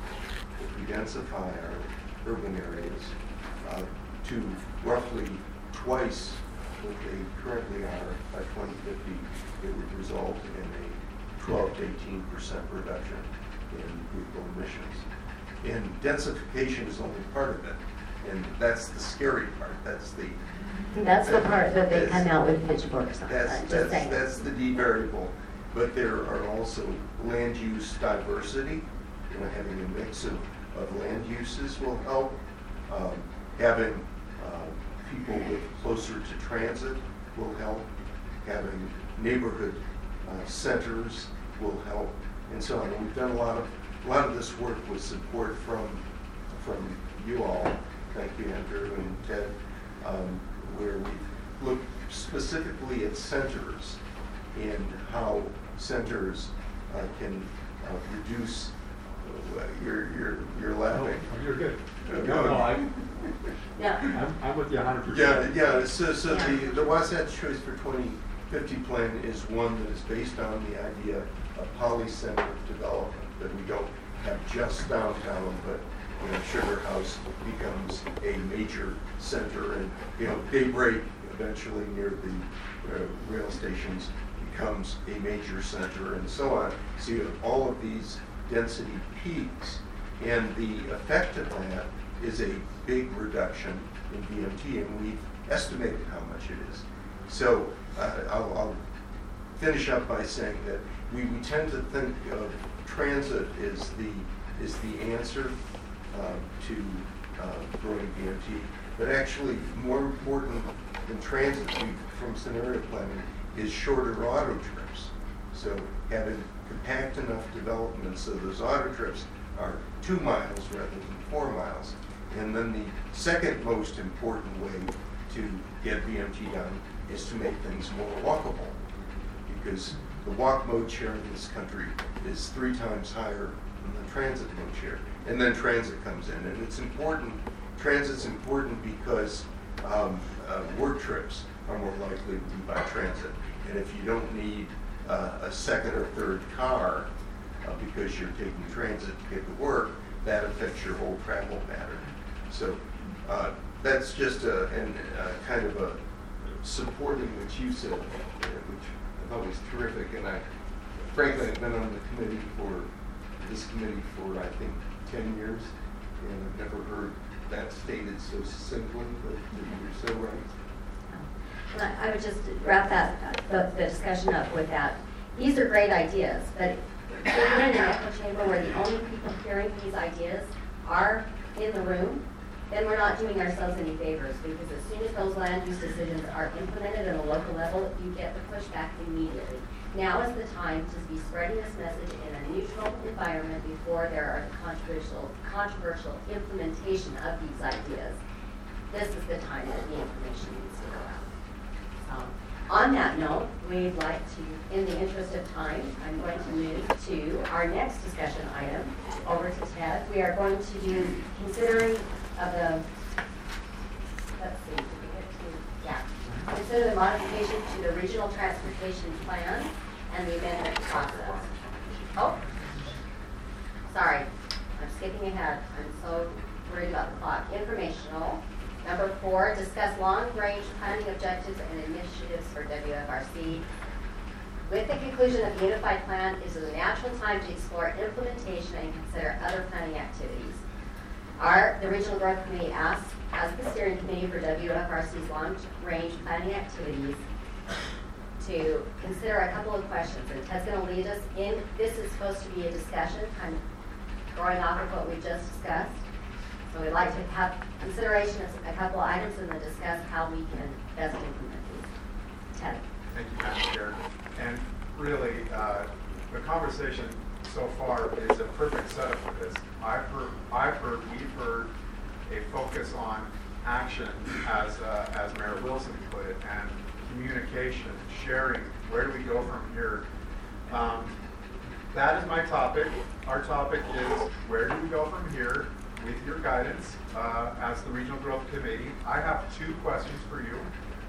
our urban areas to roughly twice what they currently are by 2050, it would result in a 12 to 18% reduction in vehicle emissions. And densification is only part of it, and that's the scary part. That's the part that they come out with pitchforks on. That's the D variable. But there are also land use diversity. Having a mix of land uses will help. Having people live closer to transit will help. Having neighborhood centers will help, and so on. And we've done a lot of this work with support from you all. Thank you, Andrew and Ted, where we've looked specifically at centers and how centers can reduce You're laughing. Oh, you're good. Yeah. I'm with you 100%. Yeah. So the Wasatch Choice for 2050 plan is one that is based on the idea of polycentric development, that we don't have just downtown, but Sugar House becomes a major center, and Daybreak eventually near the rail stations becomes a major center, and so on. So you have all of these density peaks, and the effect of that is a big reduction in VMT, and we've estimated how much it is. So I'll finish up by saying that we tend to think of transit as the answer to growing VMT, but actually more important than transit from scenario planning is shorter auto trips. So having compact enough development so those auto trips are 2 miles rather than 4 miles. And then the second most important way to get VMT done is to make things more walkable, because the walk mode share in this country is 3 times higher than the transit mode share. And then transit comes in, and it's important. Transit's important because work trips are more likely to be by transit. And if you don't need a second or third car because you're taking transit to get to work, that affects your whole travel pattern. So that's just kind of a supporting what you said, which I thought was terrific. And frankly, I've been on this committee for I think 10 years, and I've never heard that stated so succinctly, but you're so right. I would just wrap the discussion up with that. These are great ideas, but if we're in an echo chamber where the only people hearing these ideas are in the room, then we're not doing ourselves any favors, because as soon as those land use decisions are implemented at a local level, you get the pushback immediately. Now is the time to be spreading this message in a neutral environment before there are controversial implementation of these ideas. This is the time that the information needs to go out. On that note, we'd like to, in the interest of time, I'm going to move to our next discussion item. Over to Ted. We are going to do considering of the, let's see, did we get to, yeah. Consider the modification to the regional transportation plan and the amendment process. Oh, sorry, I'm skipping ahead. I'm so worried about the clock. Informational. Number 4, discuss long-range planning objectives and initiatives for WFRC. With the conclusion of the Unified Plan, is a natural time to explore implementation and consider other planning activities. The Regional Growth Committee asks, as the steering committee for WFRC's long-range planning activities, to consider a couple of questions. And Ted's going to lead us in. This is supposed to be a discussion, kind of going off of what we just discussed. So we'd like to have consideration of a couple of items and then discuss how we can best implement these. Ted. Thank you, Madam Chair. And really, the conversation so far is a perfect setup for this. We've heard a focus on action, as Mayor Wilson put it, and communication, sharing. Where do we go from here? That is my topic. Our topic is where do we go from here with your guidance as the Regional Growth Committee. I have 2 questions for you.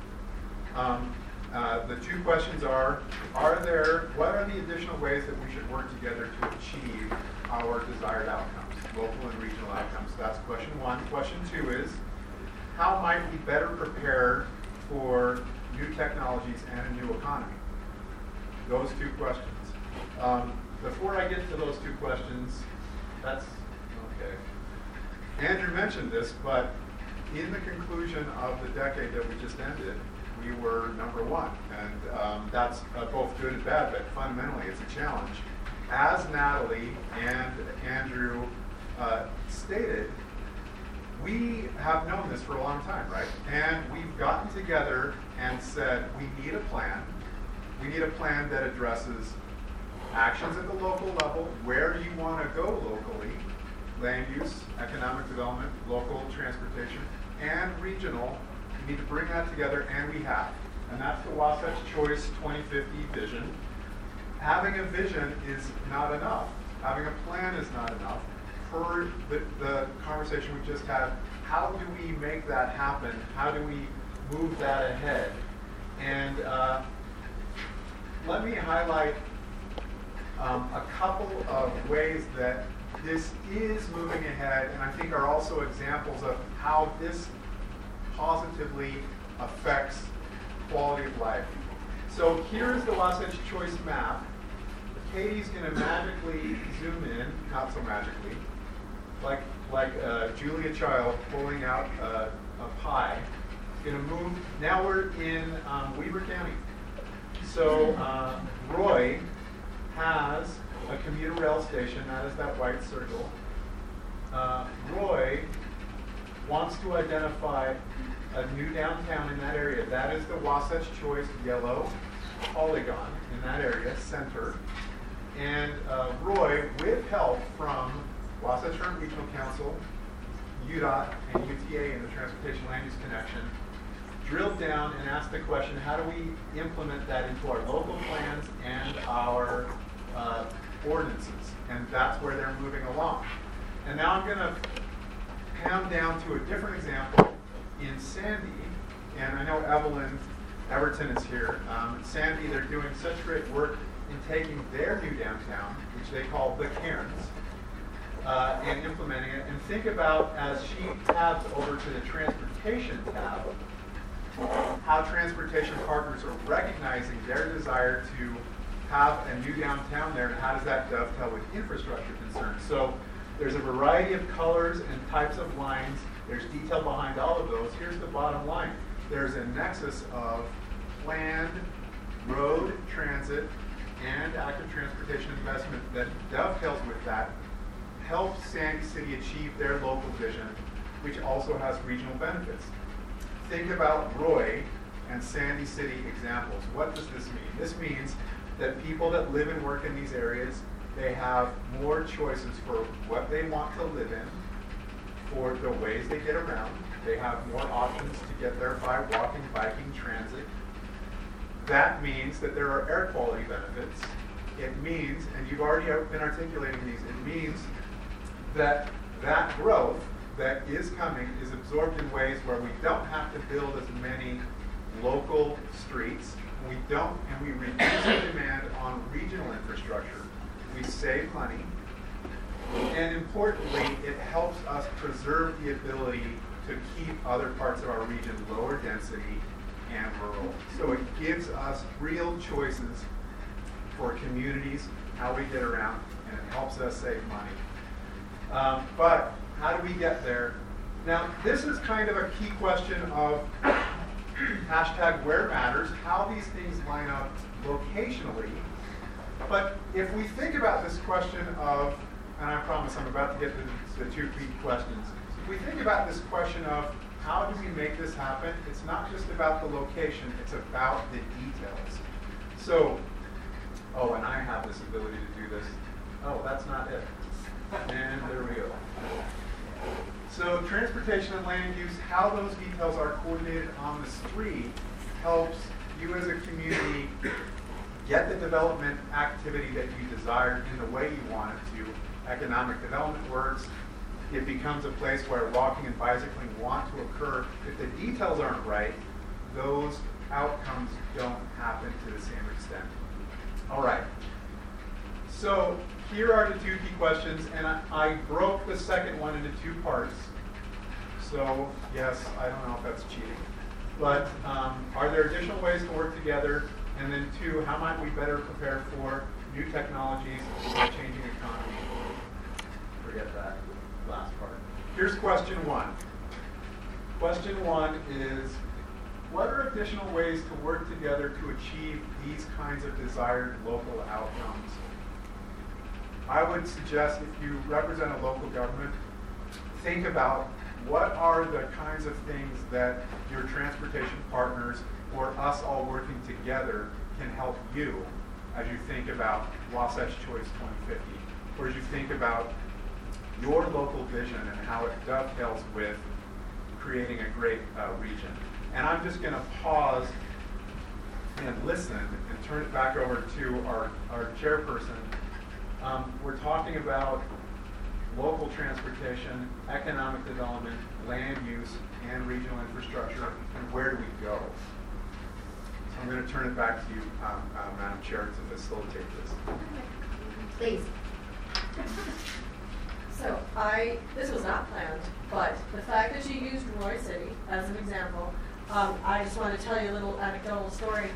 The 2 questions are what are the additional ways that we should work together to achieve our desired outcomes, local and regional outcomes? That's question 1. Question 2 is, how might we better prepare for new technologies and a new economy? Those 2 questions. Before I get to those 2 questions, that's okay. Andrew mentioned this, but in the conclusion of the decade that we just ended, we were number 1, and that's both good and bad, but fundamentally it's a challenge. As Natalie and Andrew stated, we have known this for a long time, right? And we've gotten together and said we need a plan. We need a plan that addresses actions at the local level. Where do you want to go locally? Land use, economic development, local transportation, and regional. We need to bring that together, and we have. And that's the Wasatch Choice 2050 vision. Having a vision is not enough. having a plan is not enough. Per the conversation we just had, how do we make that happen? How do we move that ahead? And let me highlight a couple of ways that this is moving ahead, and I think are also examples of how this positively affects quality of life. So here's the Wasatch Choice map. Katie's going to magically zoom in, not so magically, like Julia Child pulling out a pie. Going to move. Now we're in Weber County. So Roy has a commuter rail station. That is that white circle. Roy wants to identify a new downtown in that area. That is the Wasatch Choice yellow polygon in that area, center. And Roy, with help from Wasatch Front Regional Council, UDOT, and UTA in the Transportation Land Use Connection, drilled down and asked the question, how do we implement that into our local plans and our ordinances? And that's where they're moving along. And now I'm going to pound down to a different example in Sandy. And I know Evelyn Everton is here. Sandy, they're doing such great work in taking their new downtown, which they call the Cairns, and implementing it. And think about, as she tabs over to the transportation tab, how transportation partners are recognizing their desire to have a new downtown there, and how does that dovetail with infrastructure concerns. So there's a variety of colors and types of lines. There's detail behind all of those. Here's the bottom line. There's a nexus of planned road, transit, and active transportation investment that dovetails with that, helps Sandy City achieve their local vision, which also has regional benefits. Think about Roy and Sandy City examples. What does this mean? This means that people that live and work in these areas, they have more choices for what they want to live in, for the ways they get around. They have more options to get there by walking, biking, transit. That means that there are air quality benefits. It means, and you've already been articulating these, it means that that growth that is coming is absorbed in ways where we don't have to build as many local streets. We don't, and we reduce the demand on regional infrastructure. We save money. And importantly, it helps us preserve the ability to keep other parts of our region lower density and rural. So it gives us real choices for communities, how we get around, and it helps us save money. But how do we get there? Now, this is kind of a key question of hashtag where matters, how these things line up locationally. But if we think about this question of, and I promise I'm about to get to the two key questions. If we think about this question of how do we make this happen, it's not just about the location, it's about the details. So, oh, and I have this ability to do this. Oh, that's not it. And there we go. So transportation and land use, how those details are coordinated on the street helps you as a community get the development activity that you desire in the way you want it to. Economic development works. It becomes a place where walking and bicycling want to occur. If the details aren't right, those outcomes don't happen to the same extent. All right. So here are the two key questions, and I broke the second one into two parts. So yes, I don't know if that's cheating. But are there additional ways to work together? And then two, how might we better prepare for new technologies and a changing economy? Forget that last part. Here's question one. Question one is, what are additional ways to work together to achieve these kinds of desired local outcomes? I would suggest, if you represent a local government, think about what are the kinds of things that your transportation partners or us all working together can help you as you think about Wasatch Choice 2050, or as you think about your local vision and how it dovetails with creating a great region. And I'm just going to pause and listen and turn it back over to our chairperson. We're talking about local transportation, economic development, land use, and regional infrastructure, and where do we go? So I'm going to turn it back to you, Madam Chair, to facilitate this. Please. So this was not planned, but the fact that you used Roy City as an example, I just want to tell you a little anecdotal story.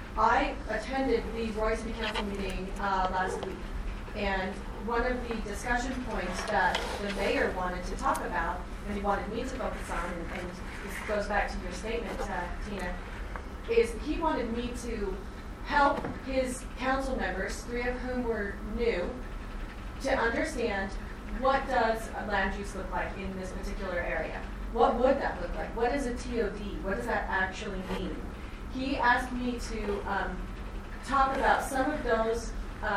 I attended the Roy City Council meeting last week, and one of the discussion points that the mayor wanted to talk about, and he wanted me to focus on, and this goes back to your statement, Tina, is he wanted me to help his council members, 3 of whom were new, to understand what does a land use look like in this particular area. What would that look like? What is a TOD? What does that actually mean? He asked me to talk about some of those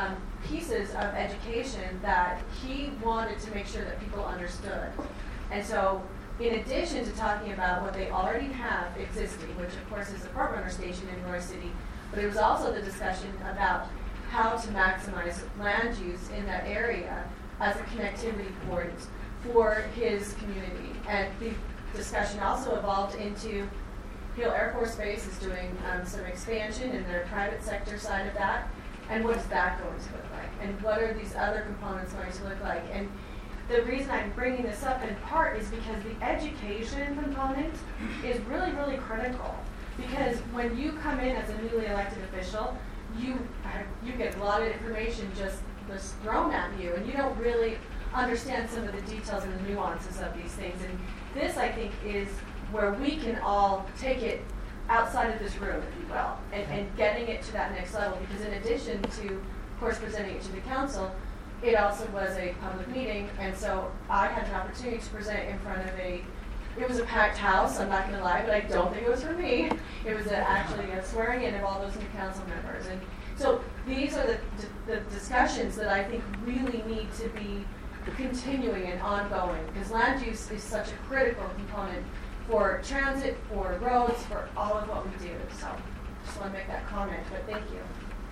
pieces of education that he wanted to make sure that people understood. And so, in addition to talking about what they already have existing, which of course is the Port Runner Station in Roy City, but it was also the discussion about how to maximize land use in that area as a connectivity point for his community. And the discussion also evolved into Hill Air Force Base is doing some expansion in their private sector side of that. And what is that going to look like? And what are these other components going to look like? And the reason I'm bringing this up in part is because the education component is really, really critical. Because when you come in as a newly elected official, you get a lot of information just thrown at you, and you don't really understand some of the details and the nuances of these things. And this, I think, is where we can all take it outside of this room, if you will, and getting it to that next level. Because in addition to, of course, presenting it to the council, it also was a public meeting, and so I had an opportunity to present in front of it was a packed house, I'm not going to lie, but I don't think it was for me. It was actually a swearing in of all those new council members. And so these are the discussions that I think really need to be continuing and ongoing, because land use is such a critical component for transit, for roads, for all of what we do. So just want to make that comment, but thank you.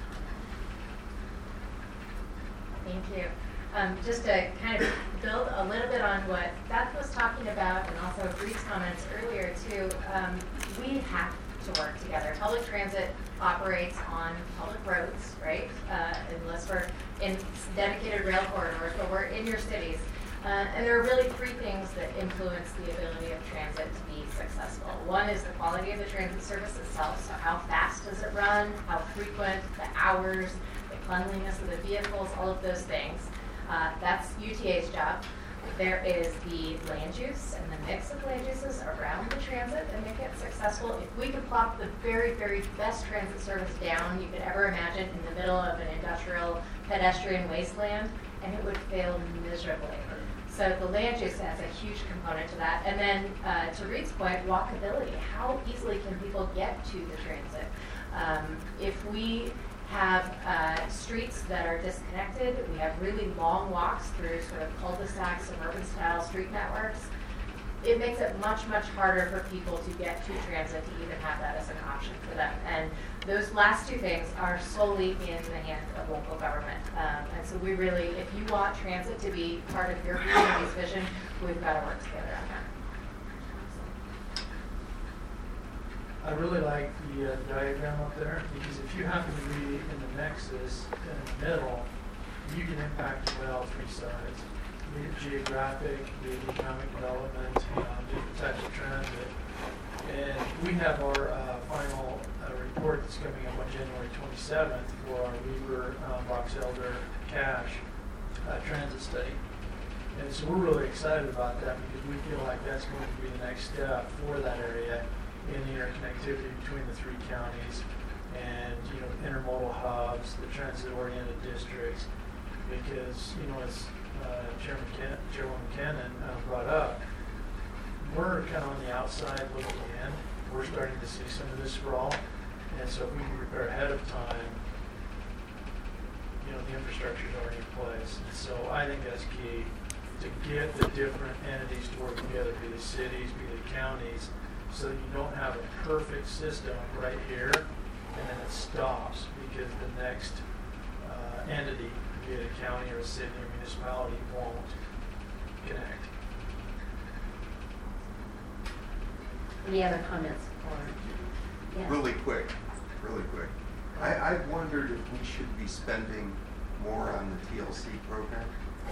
Thank you. Just to kind of build a little bit on what Beth was talking about, and also Bree's comments earlier too, we have to work together. Public transit operates on public roads, right? Unless we're in dedicated rail corridors, but we're in your cities. And there are really 3 things that influence the ability of transit to be successful. One is the quality of the transit service itself, so how fast does it run, how frequent, the hours, the cleanliness of the vehicles, all of those things. That's UTA's job. There is the land use and the mix of land uses around the transit that make it successful. If we could plop the very, very best transit service down you could ever imagine in the middle of an industrial pedestrian wasteland, and it would fail miserably. So the land use has a huge component to that. And then to Reed's point, walkability. How easily can people get to the transit? If we have streets that are disconnected, we have really long walks through sort of cul-de-sac, suburban-style street networks, it makes it much, much harder for people to get to transit to even have that as an option for them. And those last 2 things are solely in the hands of local government. And so we really, if you want transit to be part of your community's vision, we've got to work together on that. I really like the diagram up there, because if you happen to be in the nexus in the middle, you can impact well 3 sides. Be it geographic, be it economic development, different types of transit. And we have our final report that's coming up on January 27th for our Weaver, Box Elder, Cache transit study. And so we're really excited about that, because we feel like that's going to be the next step for that area in the interconnectivity between the 3 counties, and intermodal hubs, the transit-oriented districts. Because as Chairwoman Cannon brought up, we're kind of on the outside looking in. We're starting to see some of this sprawl, and so if we can prepare ahead of time, the infrastructure is already in place. And so I think that's key, to get the different entities to work together, be the cities, be the counties, so that you don't have a perfect system right here and then it stops because the next entity be it a county or a city or municipality, won't connect. Any other comments? Or, yes. Really quick. I wondered if we should be spending more on the TLC program.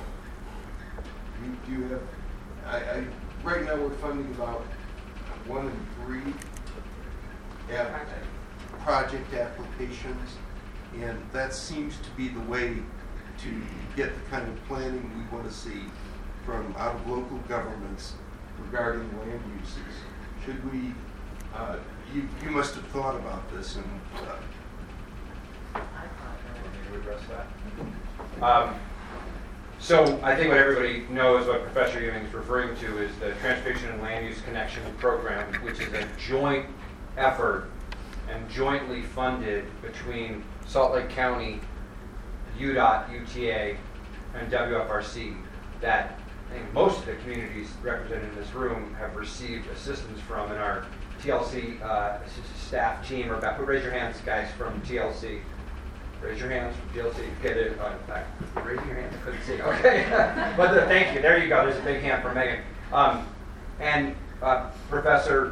Do you have, right now we're funding about 1 in 3 project applications, and that seems to be the way to get the kind of planning we want to see from out of local governments regarding land uses. Should we, you must have thought about this and to address that. So I think what everybody knows, what Professor Ewing is referring to, is the Transportation and Land Use Connection Program, which is a joint effort and jointly funded between Salt Lake County, UDOT, UTA, and WFRC, that I think most of the communities represented in this room have received assistance from, in our TLC staff team. Or back, raise your hands, guys, from TLC. Raise your hands from TLC. Okay, raise your hands. I couldn't see. Okay, but thank you. There you go. There's a big hand from Megan. And Professor,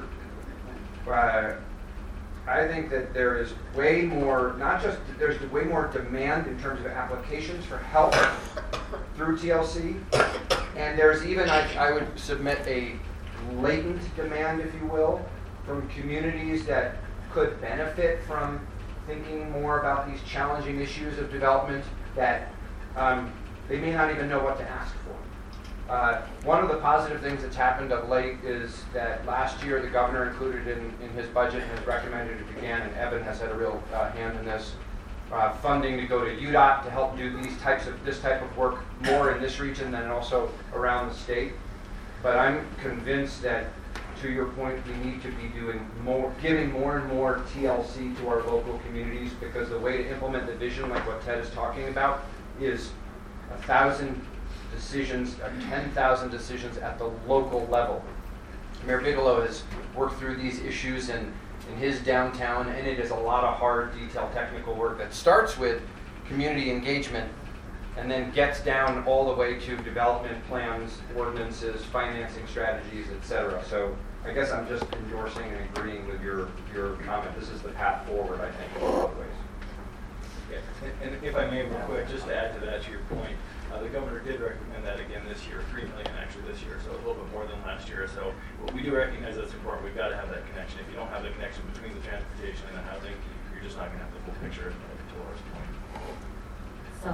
I think that there is way more. There's way more demand in terms of applications for help through TLC, and there's even I would submit a latent demand, if you will, from communities that could benefit from thinking more about these challenging issues of development that they may not even know what to ask for. One of the positive things that's happened of late is that last year the governor included in his budget and has recommended it again, and Evan has had a real hand in this, funding to go to UDOT to help do this type of work more in this region than also around the state. But I'm convinced that, to your point, we need to be doing more, giving more and more TLC to our local communities, because the way to implement the vision, like what Ted is talking about, is 1,000 decisions, 10,000 decisions at the local level. Mayor Bigelow has worked through these issues in his downtown, and it is a lot of hard, detailed, technical work that starts with community engagement and then gets down all the way to development plans, ordinances, financing strategies, etc. So I guess I'm just endorsing and agreeing with your comment. This is the path forward, I think, in a lot of ways. Yeah. And if I may, real quick, just to add to that, to your point, the governor did recommend that again this year, $3 million actually this year, so a little bit more than last year. So we do recognize that's important. We've got to have that connection. If you don't have the connection between the transportation and the housing, you're just not going to have the full picture, to Laura's point. So,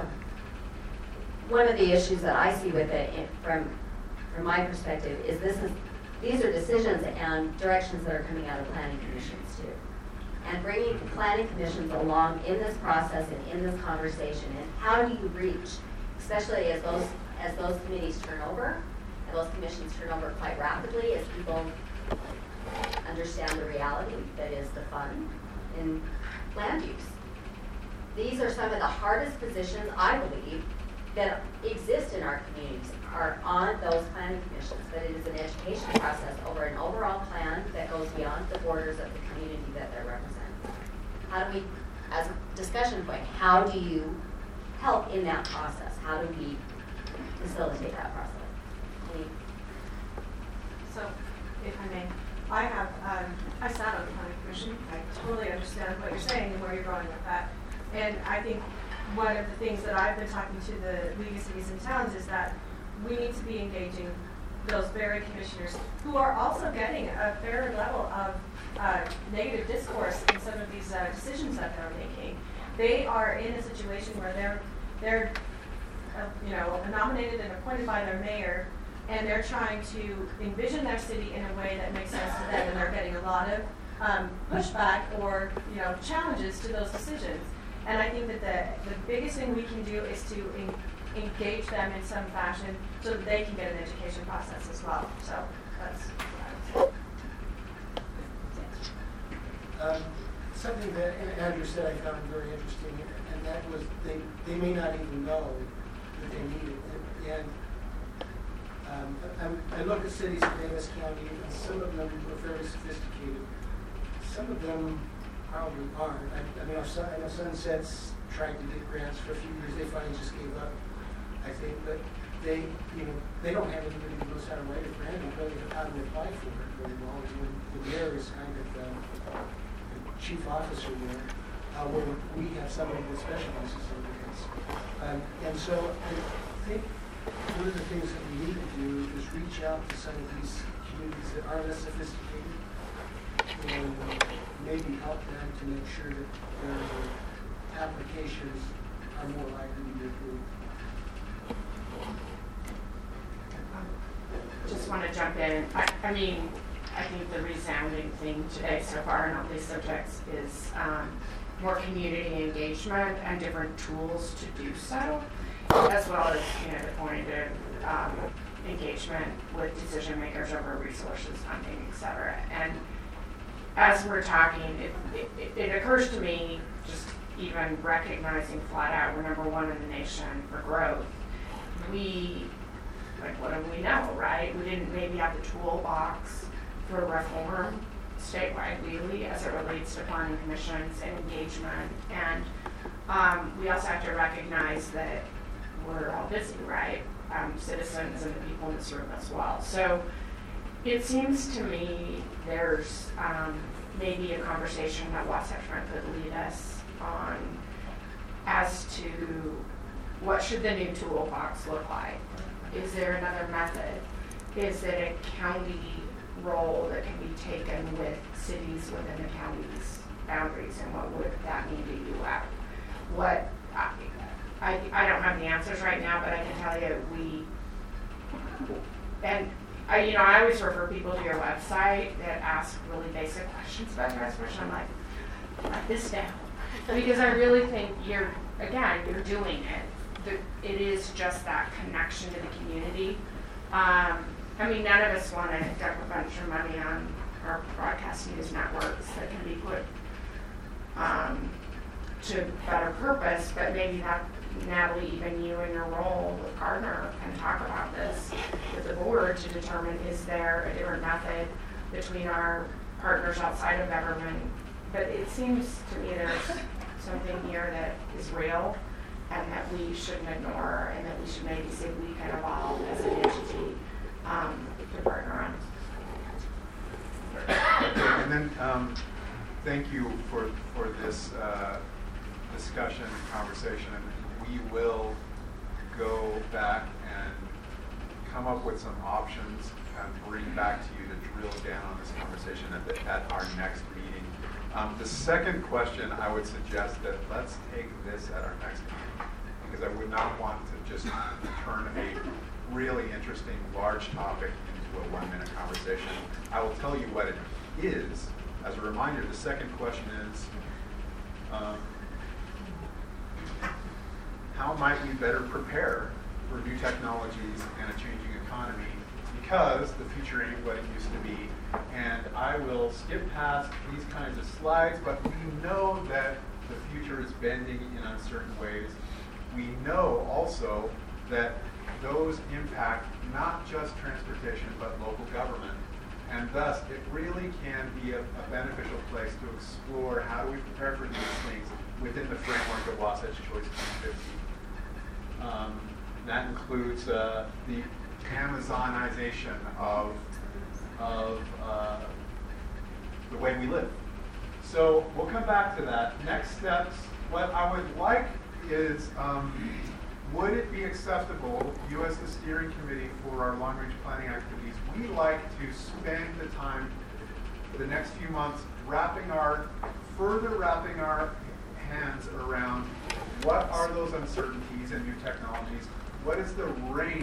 one of the issues that I see with it, from my perspective, is these are decisions and directions that are coming out of planning commissions too, and bringing planning commissions along in this process and in this conversation. And how do you reach, especially as those committees turn over, and those commissions turn over quite rapidly as people understand the reality that is the fun in land use. These are some of the hardest positions, I believe, that exist in our communities, are on those planning commissions, but it is an education process over an overall plan that goes beyond the borders of the community that they're representing. How do we, as a discussion point, how do you help in that process? How do we facilitate that process? So, if I may, I sat on the planning commission. I totally understand what you're saying and where you're going with that. And I think one of the things that I've been talking to the League of Cities and Towns is that we need to be engaging those very commissioners who are also getting a fair level of negative discourse in some of these decisions that they're making. They are in a situation where they're nominated and appointed by their mayor, and they're trying to envision their city in a way that makes sense to them, and they're getting a lot of pushback or challenges to those decisions. And I think that the biggest thing we can do is to engage them in some fashion so that they can get an education process as well. So that's what I would say. Something that Andrew said I found very interesting, and that was they may not even know that they need it. And I look at cities in Davis County, and some of them are very sophisticated. Some of them probably aren't. I mean, I know Sunset's tried to get grants for a few years. They finally just gave up, I think. But they don't have anybody who knows how to write a grant and really how to apply for it very well. The mayor is kind of the chief officer there, where we have somebody that specializes in grants. And so I think one of the things that we need to do is reach out to some of these communities that are less sophisticated and maybe help them to make sure that their applications are more likely to be approved. Just want to jump in. I mean, I think the resounding thing today so far on all these subjects is more community engagement and different tools to do so, as well as, the pointed engagement with decision makers over resources, funding, et cetera. And as we're talking, it occurs to me, just even recognizing flat out, we're number one in the nation for growth. What do we know, right? We didn't maybe have the toolbox for reform statewide, really, as it relates to planning commissions and engagement. And we also have to recognize that we're all busy, right? Citizens and the people in this room as well. So it seems to me there's maybe a conversation that Wasatch Front could lead us on as to what should the new toolbox look like. Is there another method? Is it a county role that can be taken with cities within the county's boundaries, and what would that mean to you? I don't have the answers right now, but I can tell you I always refer people to your website that ask really basic questions about transportation. I'm like, write this down. Because I really think you're doing it. It is just that connection to the community. None of us want to dump a bunch of money on our broadcast news networks that can be put to better purpose, but maybe that, Natalie, even you in your role with Gardner can talk about this with the board to determine, is there a different method between our partners outside of government? But it seems to me there's something here that is real and that we shouldn't ignore, and that we should maybe see if we can evolve as an entity to partner on. And then thank you for this discussion and conversation. We will go back and come up with some options and bring back to you to drill down on this conversation at our next meeting. The second question, I would suggest that let's take this at our next meeting, because I would not want to just turn a really interesting large topic into a 1-minute conversation. I will tell you what it is. As a reminder, the second question is, how might we better prepare for new technologies and a changing economy, because the future ain't what it used to be. And I will skip past these kinds of slides, but we know that the future is bending in uncertain ways. We know also that those impact not just transportation, but local government. And thus, it really can be a beneficial place to explore how do we prepare for these things within the framework of Wasatch Choice 2050. That includes the Amazonization of the way we live. So we'll come back to that. Next steps, what I would like is, would it be acceptable, you as the steering committee for our long-range planning activities, we like to spend the time, the next few months, further wrapping our hands around what are those uncertainties and new technologies, what is the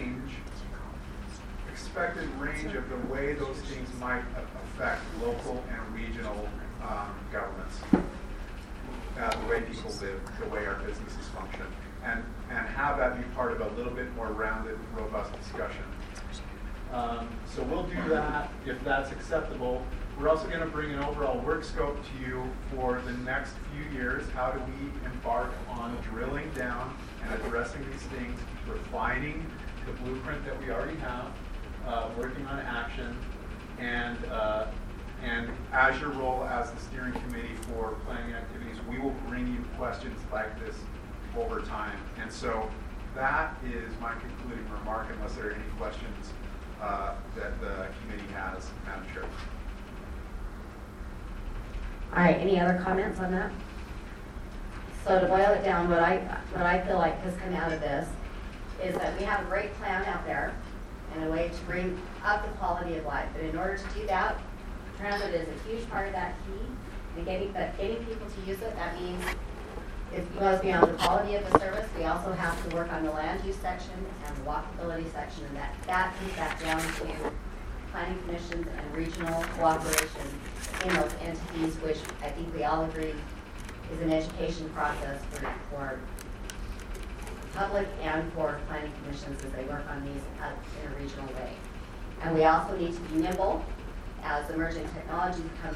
expected range of the way those things might affect local and regional governments, the way people live, the way our businesses function, and have that be part of a little bit more rounded, robust discussion. So we'll do that if that's acceptable. We're also going to bring an overall work scope to you for the next few years. How do we embark on drilling down and addressing these things, refining the blueprint that we already have, working on action, and And as your role as the steering committee for planning activities, we will bring you questions like this over time. And so that is my concluding remark, unless there are any questions that the committee has, Madam Chair. All right, any other comments on that? So to boil it down, what I feel like has come out of this is that we have a great plan out there and a way to bring up the quality of life. But in order to do that, transit is a huge part of that key. And getting people to use it, that means it goes beyond the quality of the service. We also have to work on the land use section and the walkability section, and that comes back down to planning commissions and regional cooperation in those entities, which I think we all agree is an education process for public and for planning commissions as they work on these in a regional way. And we also need to be nimble as emerging technologies come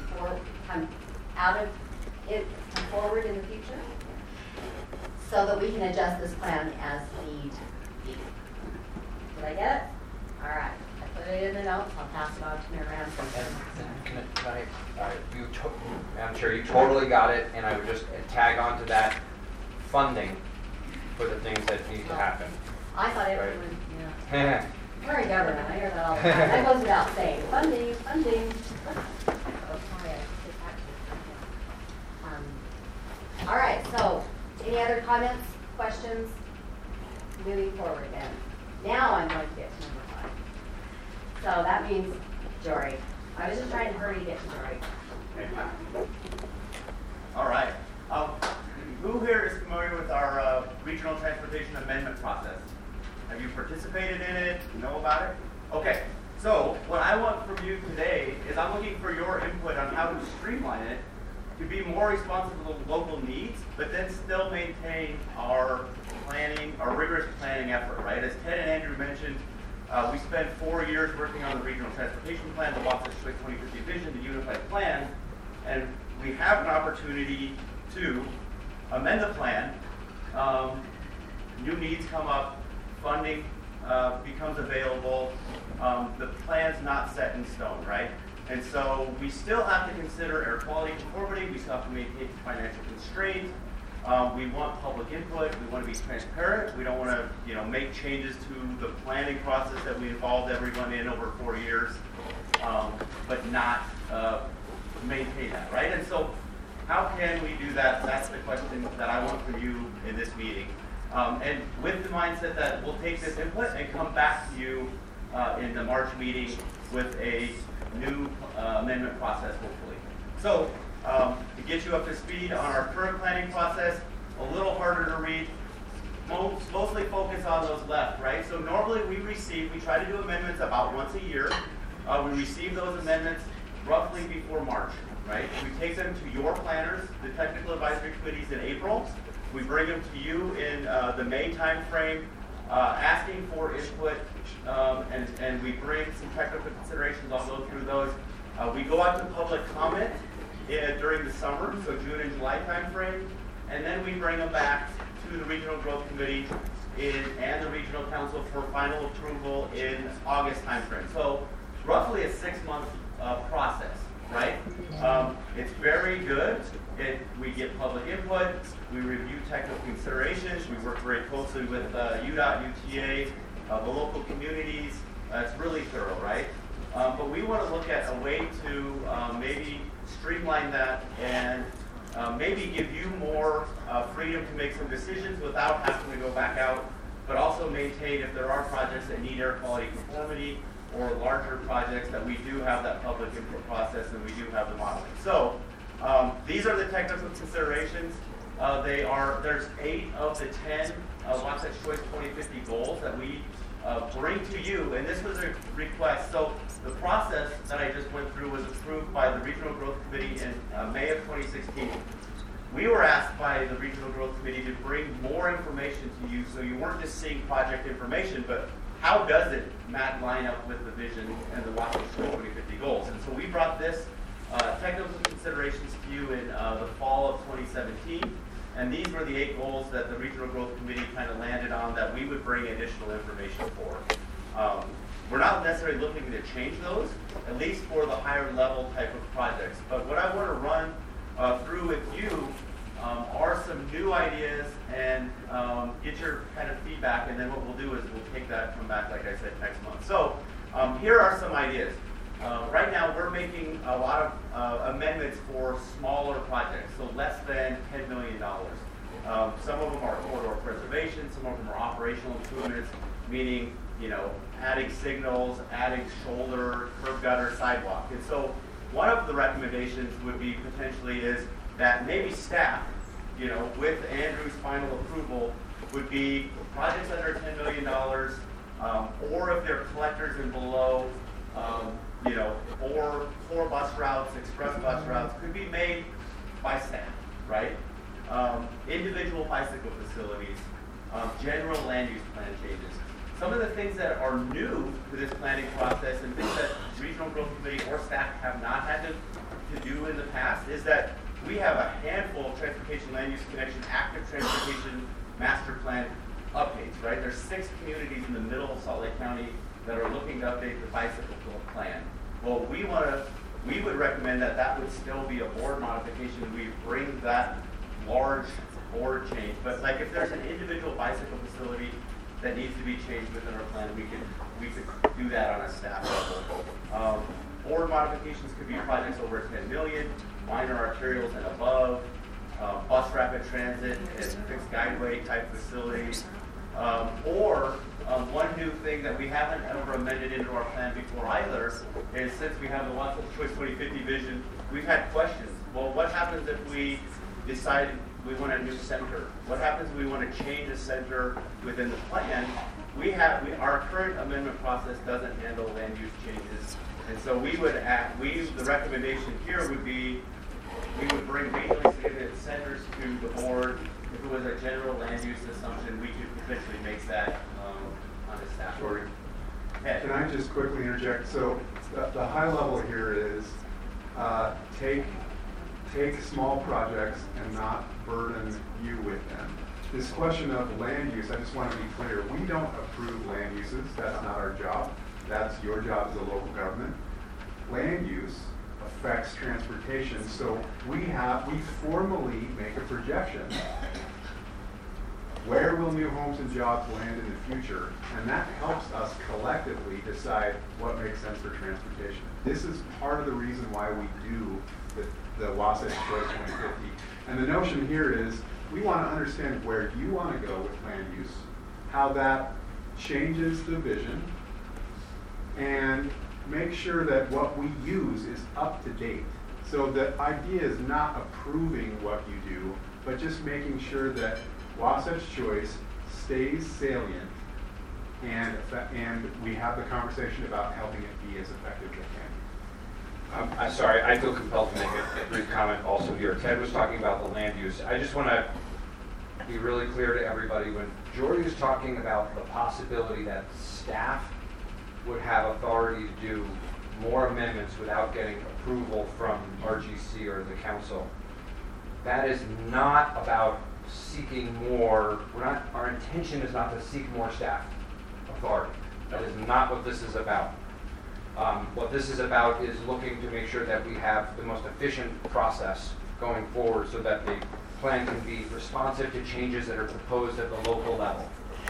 forward in the future, so that we can adjust this plan as need be. Did I get it? All right. I put it in the notes. I'll pass it on to Mayor Ramsey. I'm sure you totally got it, and I would just tag on to that funding for the things that need to happen. I thought everyone, Right. we're in government. I hear that all the time. That goes without saying. Funding. All right. So, any other comments, questions? Moving forward then. Now I'm going to get to number 5. So that means Jory. I was just trying to hurry to get to Jory. All right. Who here is familiar with our regional transportation amendment process? Have you participated in it? Know about it? Okay. So what I want from you today is I'm looking for your input on how to streamline it to be more responsive to local needs, but then still maintain our planning, our rigorous planning effort, right? As Ted and Andrew mentioned, we spent 4 years working on the regional transportation plan, the Wasatch Choice 2050 vision, the unified plan, and we have an opportunity to amend the plan. New needs come up, funding becomes available. The plan's not set in stone, right? And so we still have to consider air quality conformity. We still have to maintain financial constraints. We want public input. We want to be transparent. We don't want to, make changes to the planning process that we involved everyone in over 4 years, but not maintain that, right? And so, how can we do that? That's the question that I want from you in this meeting. And with the mindset that we'll take this input and come back to you in the March meeting with a new amendment process, hopefully. So, to get you up to speed on our current planning process, a little harder to read, mostly focus on those left, right? So normally we try to do amendments about once a year. We receive those amendments roughly before March, right? We take them to your planners, the technical advisory committees in April. We bring them to you in the May timeframe, asking for input, and we bring some technical considerations. I'll go through those. We go out to public comment during the summer, so June and July timeframe, and then we bring them back to the Regional Growth Committee and the Regional Council for final approval in August timeframe. So roughly a 6-month process, right? It's very good. We get public input, we review technical considerations, we work very closely with UDOT, UTA, the local communities. It's really thorough, right? But we want to look at a way to maybe streamline that and maybe give you more freedom to make some decisions without having to go back out, but also maintain if there are projects that need air quality conformity or larger projects that we do have that public input process and we do have the modeling. So these are the technical considerations. There's 8 of the 10 Wasatch Choice 2050 goals that we bring to you, and this was a request. So the process that I just went through was approved by the Regional Growth Committee in May of 2016. We were asked by the Regional Growth Committee to bring more information to you, so you weren't just seeing project information, but how does it line up with the vision and the Wasatch Choice 2050 goals? And so we brought this technical considerations to you in the fall of 2017. And these were the 8 goals that the Regional Growth Committee kind of landed on that we would bring additional information for. We're not necessarily necessarily looking to change those, at least for the higher level type of projects. But what I want to run through with you are some new ideas and get your kind of feedback, and then what we'll do is we'll take that, come back, like I said, next month. So here are some ideas. Right now we're making a lot of amendments for smaller projects, so less than $10 million. Some of them are corridor preservation, some of them are operational improvements, meaning, you know, adding signals, adding shoulder, curb gutter, sidewalk. And so one of the recommendations would be potentially is that maybe staff, you know, with Andrew's final approval, would be projects under $10 million, or if they're collectors and below, you know, or 4 bus routes, express bus routes, could be made by staff, right? Individual bicycle facilities, general land use plan changes. Some of the things that are new to this planning process and things that Regional Growth Committee or staff have not had to do in the past is that we have a handful of transportation land use connection, active transportation master plan updates, right? There's 6 communities in the middle of Salt Lake County that are looking to update the bicycle plan. Well, we would recommend that that would still be a board modification. We bring that large board change, but like if there's an individual bicycle facility that needs to be changed within our plan, we could do that on a staff level. Board modifications could be projects over 10 million, minor arterials and above, bus rapid transit and fixed guideway type facilities, or one new thing that we haven't ever amended into our plan before either is, since we have the Watson Choice 2050 vision, we've had questions. Well, what happens if we decide we want a new center? What happens if we want to change a center within the plan? Our current amendment process doesn't handle land use changes, and so the recommendation here would be we would bring regionally significant centers to the board. If it was a general land use assumption, we could potentially make that on a staff. Sorry. Can I just quickly interject? So the high level here is take small projects and not burden you with them. This question of land use, I just want to be clear, we don't approve land uses. That's not our job. That's your job as a local government. Land use affects transportation, so we formally make a projection. Where will new homes and jobs land in the future? And that helps us collectively decide what makes sense for transportation. This is part of the reason why we do the Wasatch Choice 2050. And the notion here is we want to understand where you want to go with land use, how that changes the vision, and make sure that what we use is up to date. So the idea is not approving what you do, but just making sure that Wasatch Choice stays salient, and we have the conversation about helping it be as effective as it can. I'm sorry, I feel compelled to make a brief comment also here. Ted was talking about the land use. I just want to be really clear to everybody, when Jordy was talking about the possibility that staff would have authority to do more amendments without getting approval from RGC or the council, that is not about seeking more. Our intention is not to seek more staff authority. That is not what this is about. What this is about is looking to make sure that we have the most efficient process going forward so that the plan can be responsive to changes that are proposed at the local level.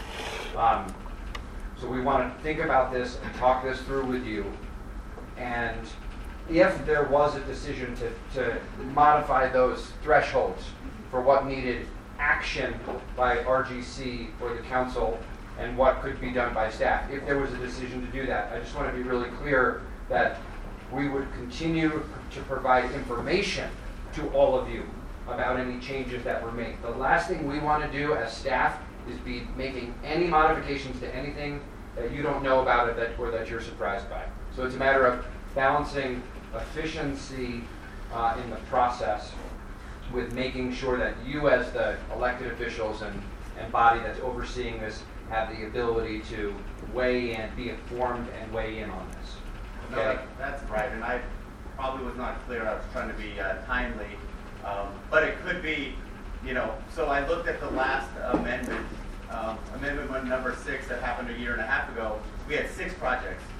So we want to think about this and talk this through with you. And if there was a decision to modify those thresholds for what needed action by RGC or the council and what could be done by staff, if there was a decision to do that, I just want to be really clear that we would continue to provide information to all of you about any changes that were made. The last thing we want to do as staff is be making any modifications to anything that you don't know about it or that you're surprised by. So it's a matter of balancing efficiency in the process with making sure that you as the elected officials and body that's overseeing this have the ability to weigh in, be informed and weigh in on this. Okay? No, that's right, and I probably was not clear. I was trying to be timely, but it could be, so I looked at the last amendment number 6 that happened a year and a half ago. We had 6 projects.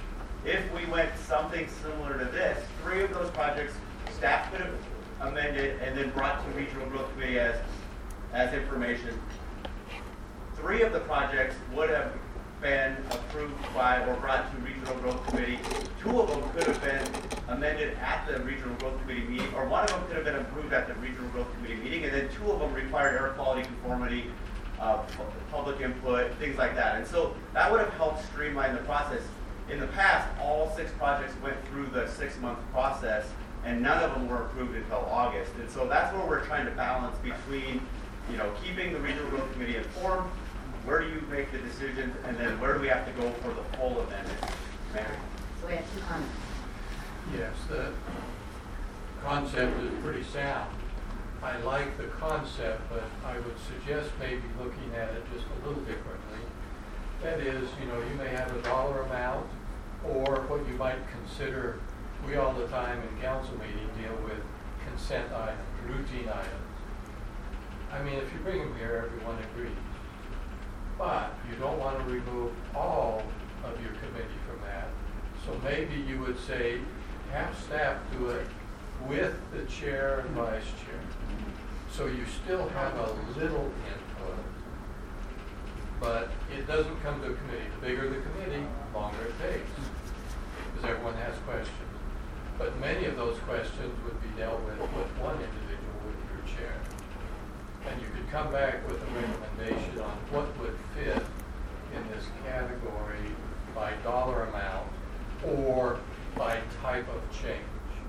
if we went something similar to this, 3 of those projects, staff could have amended and then brought to Regional Growth Committee as information. 3 of the projects would have been approved by or brought to Regional Growth Committee. 2 of them could have been amended at the Regional Growth Committee meeting, or 1 of them could have been approved at the Regional Growth Committee meeting, and then 2 of them required air quality conformity, public input, things like that. And so that would have helped streamline the process. In the past, all 6 projects went through the 6-month process, and none of them were approved until August. And so that's where we're trying to balance between, keeping the Regional Growth Committee informed, where do you make the decisions, and then where do we have to go for the full amendment? Mary? So we have 2 comments. Yes, the concept is pretty sound. I like the concept, but I would suggest maybe looking at it just a little differently. That is, you may have a dollar amount, or what you might consider, we all the time in council meeting deal with consent items, routine items. I mean, if you bring them here, everyone agrees. But you don't want to remove all of your committee from that. So maybe you would say, have staff do it with the chair and vice chair. So you still have a little input, but it doesn't come to a committee. The bigger the committee, the longer it takes, because everyone has questions. But many of those questions would be dealt with one individual, with your chair. And you could come back with a recommendation on what would fit in this category by dollar amount or by type of change.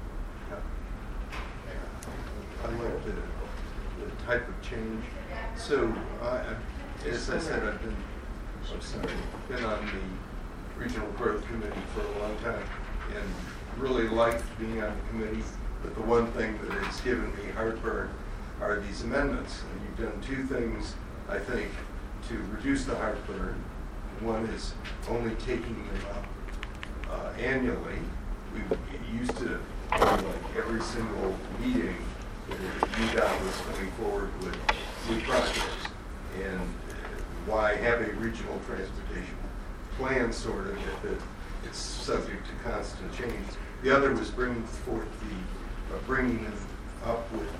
I like the type of change. So, as I said, I've been on the Regional Growth Committee for a long time and really liked being on the committee. But the one thing that has given me heartburn are these amendments. And you've done 2 things, I think, to reduce the heartburn. One is only taking them up annually. We used to, like every single meeting, UDOT was coming forward with new projects. And why have a regional transportation plan, sort of, if it's subject to constant change. The other was bringing forth bringing them up with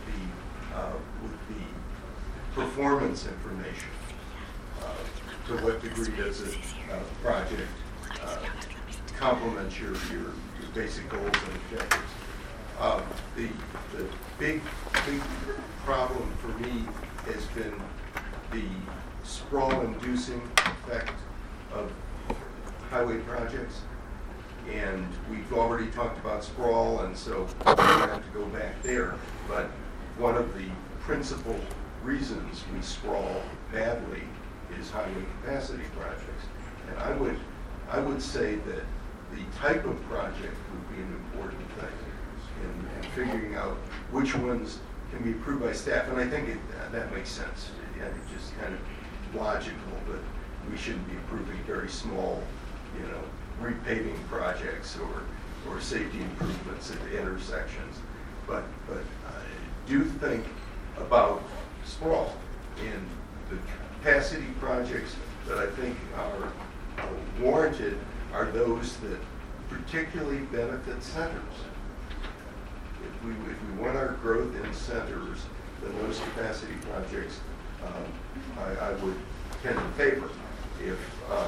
the performance information. To what degree does a project complement your basic goals and objectives? The big problem for me has been the sprawl-inducing effect of highway projects. And we've already talked about sprawl, and so we don't have to go back there. But one of the principal reasons we sprawl badly is highway capacity projects. And I would say that the type of project would be an important thing in figuring out which ones can be approved by staff. And I think that makes sense. It's just kind of logical, but we shouldn't be approving very small, repaving projects or safety improvements at the intersections. But do think about sprawl. And the capacity projects that I think are warranted are those that particularly benefit centers. If we want our growth in centers, then those capacity projects I would tend to favor. If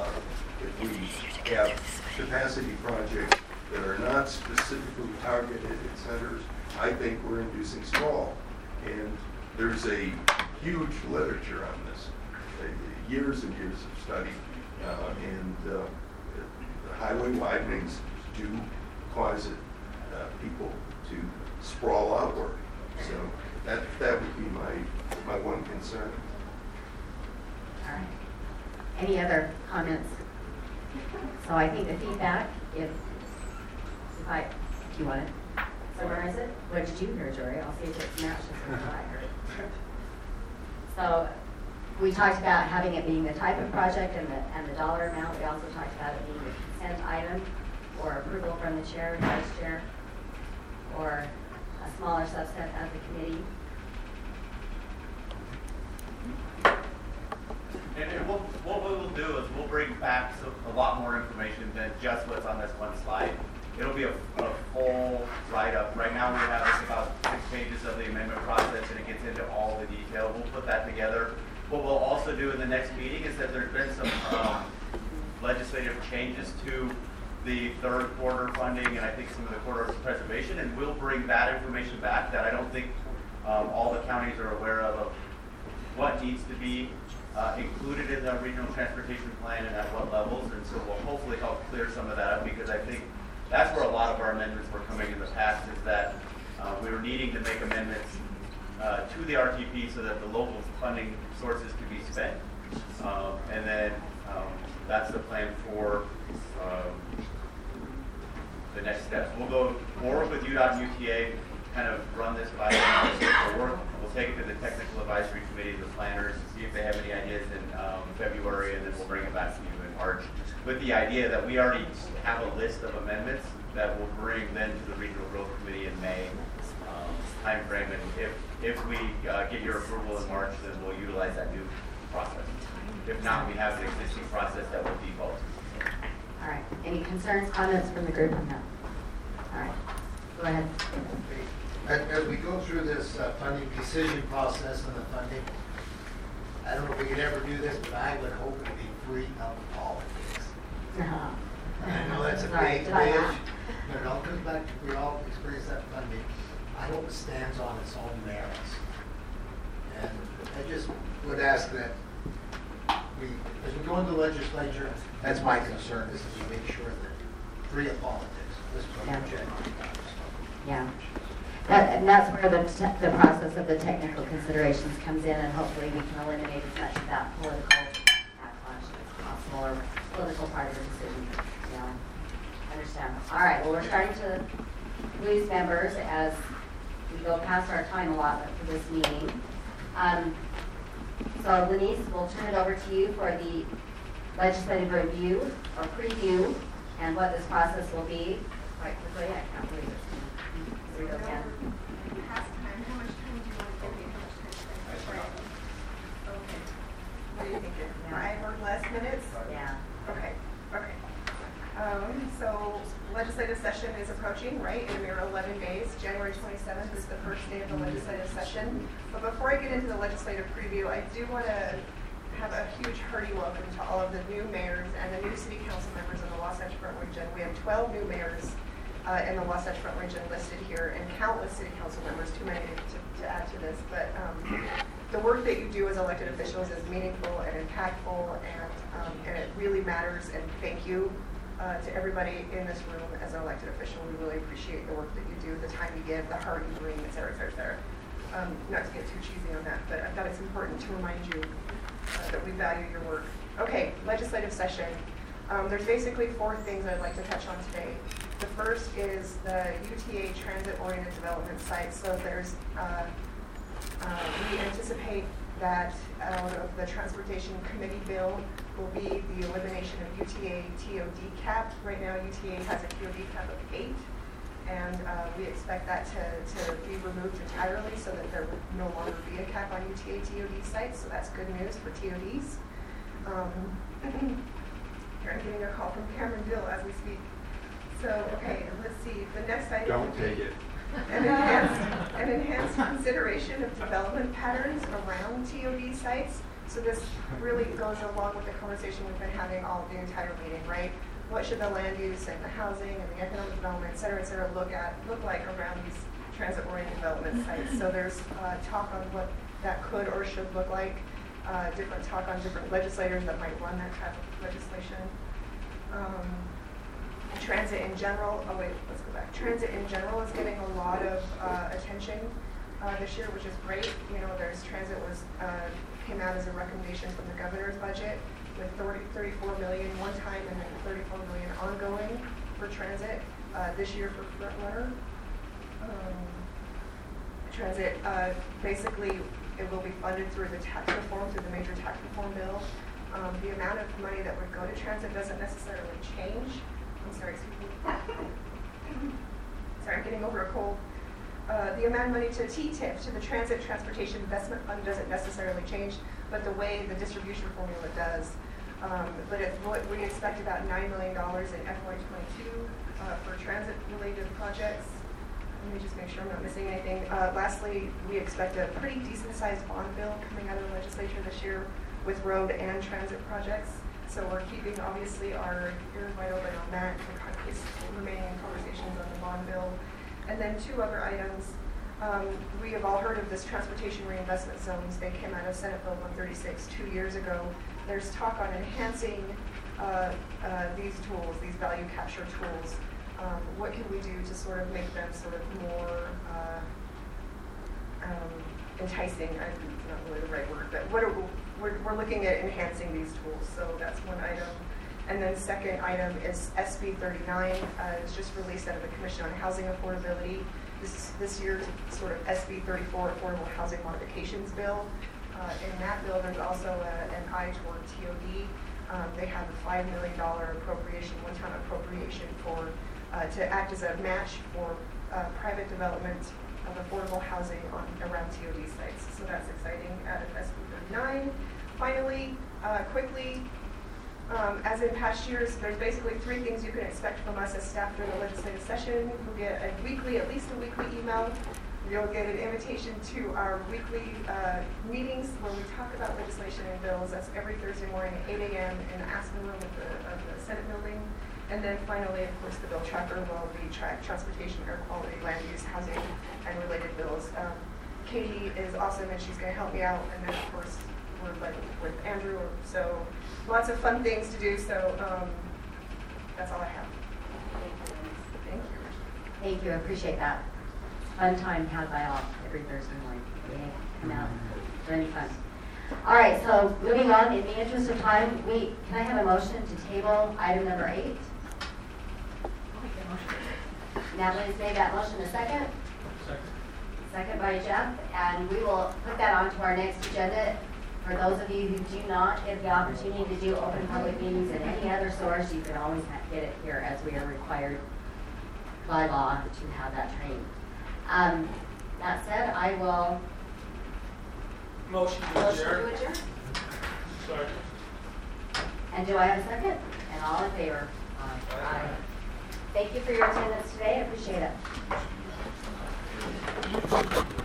we have capacity projects that are not specifically targeted at centers, I think we're inducing sprawl. And there's a huge literature on this, years and years of study, and the highway widenings do cause people to sprawl outward. So that would be my one concern. All right. Any other comments? So I think the feedback, if you want to summarize it, what did you hear, Jory? I'll see if it matches with what I heard. So we talked about having it being the type of project and the dollar amount. We also talked about it being a consent item or approval from the chair and vice chair or a smaller subset of the committee. And what we will do is we'll bring back a lot more information than just what's on this one slide. It'll be a full write-up. Right now we have about 6 pages of the amendment process, and it gets into all the detail. We'll put that together. What we'll also do in the next meeting is that there's been some legislative changes to the third quarter funding and I think some of the quarter preservation, and we'll bring that information back that I don't think all the counties are aware of what needs to be included in the regional transportation plan and at what levels, and so we'll hopefully help clear some of that up, because I think that's where a lot of our amendments were coming in the past, is that we were needing to make amendments to the RTP so that the local funding sources could be spent, and then that's the plan for the next steps. We'll go forward with UDOT and UTA, kind of run this by the work. We'll take it to the technical advisory committee, the planners, see if they have any ideas in February, and then we'll bring it back to you in March, with the idea that we already have a list of amendments that we'll bring then to the regional growth committee in May timeframe, and if we get your approval in March, then we'll utilize that new process. If not, we have the existing process that will default. All right. Any concerns, comments from the group on that? All right. Go ahead. As we go through this funding decision process and the funding, I don't know if we could ever do this, but I would hope it would be free of politics. I know that's a big issue, but it all comes back to, we all experience that funding. I hope it stands on its own merits. And I just would ask that as we go into the legislature, that's my concern, is that we make sure that free of politics, this project. Yeah. And that's where the process of the technical considerations comes in, and hopefully we can eliminate as much of that political backlash as possible, or political part of the decision. Yeah, understand. All right, well, we're starting to lose members as we go past our time allotment for this meeting. So, Lenise, we'll turn it over to you for the legislative review or preview and what this process will be. Quite quickly, I can't believe it's going to go again. Past time, how much time do you want to give me? How much time? Okay. What do you think? 5 or less minutes? Yeah. Okay. Okay. So legislative session is approaching, right? In a mere 11 days. January 27th is the first day of the legislative session. But before I get into the legislative preview, I do want to have a huge hearty welcome to all of the new mayors and the new city council members in the Wasatch Front region. We have 12 new mayors in the Wasatch Front region listed here, and countless city council members, too many to add to this. But the work that you do as elected officials is meaningful and impactful, and it really matters. And thank you to everybody in this room as an elected official. We really appreciate the work that you do, the time you give, the heart you bring, et cetera, et cetera, et cetera. Not to get too cheesy on that, but I thought it's important to remind you that we value your work. Okay, legislative session. There's basically 4 things I'd like to touch on today. The first is the UTA transit-oriented development site. So there's, we anticipate that out of the Transportation Committee bill will be the elimination of UTA TOD cap. Right now, UTA has a TOD cap of 8, and we expect that to be removed entirely so that there will no longer be a cap on UTA TOD sites. So that's good news for TODs. Here, I'm getting a call from Cameron Dill as we speak. So, okay, let's see. The next item. Don't take it. An enhanced consideration of development patterns around TOD sites. So this really goes along with the conversation we've been having all the entire meeting, right? What should the land use and the housing and the economic development, et cetera, look like around these transit-oriented development sites? So there's talk on what that could or should look like. Different talk on different legislators that might run that type of legislation. Transit in general, let's go back. Transit in general is getting a lot of attention this year, which is great. You know, transit came out as a recommendation from the governor's budget with 34 million one time and then 34 million ongoing for transit this year for front runner. Transit, basically, it will be funded through the tax reform, through the major tax reform bill. The amount of money that would go to transit doesn't necessarily change. I'm sorry, excuse me. Sorry, I'm getting over a cold. The amount of money to TTIP, to the Transit Transportation Investment Fund, doesn't necessarily change, but the way the distribution formula does. But we expect about $9 million in FY22 for transit-related projects. Let me just make sure I'm not missing anything. Lastly, we expect a pretty decent-sized bond bill coming out of the legislature this year with road and transit projects. So we're keeping, obviously, our ears wide open on that. We're remaining in conversations on the bond bill. And then two other items. We have all heard of this transportation reinvestment zones. They came out of Senate Bill 136 2 years ago. There's talk on enhancing these tools, these value capture tools. What can we do to sort of make them sort of more enticing? It's not really the right word, but we're looking at enhancing these tools. So that's one item. And then second item is SB 39. It's just released out of the Commission on Housing Affordability. This year's sort of SB 34 Affordable Housing Modifications Bill. In that bill, there's also an eye toward TOD. They have a $5 million appropriation, one-time appropriation for to act as a match for private development of affordable housing around TOD sites. So that's exciting out of SB 39. Finally, quickly, as in past years, there's basically three things you can expect from us as staff during the legislative session. You'll get at least a weekly email. You'll get an invitation to our weekly meetings where we talk about legislation and bills. That's every Thursday morning at 8 a.m. in the Aspen Room of the Senate building. And then finally, of course, the bill tracker will be transportation, air quality, land use, housing, and related bills. Katie is awesome, and she's going to help me out. And then, of course, we're with Andrew. So lots of fun things to do. So that's all I have. Thank you. Thank you. I appreciate that. Fun time had by all every Thursday morning. Yeah, come out. Very fun. All right, so moving on, in the interest of time, can I have a motion to table item number 8? Natalie's made that motion. A second? Second by Jeff, and we will put that onto our next agenda. For those of you who do not get the opportunity to do open public meetings at any other source, you can always get it here, as we are required by law to have that training. That said, I will motion to adjourn. Sorry. And do I have a second? And all in favor? Aye. Thank you for your attendance today. I appreciate it.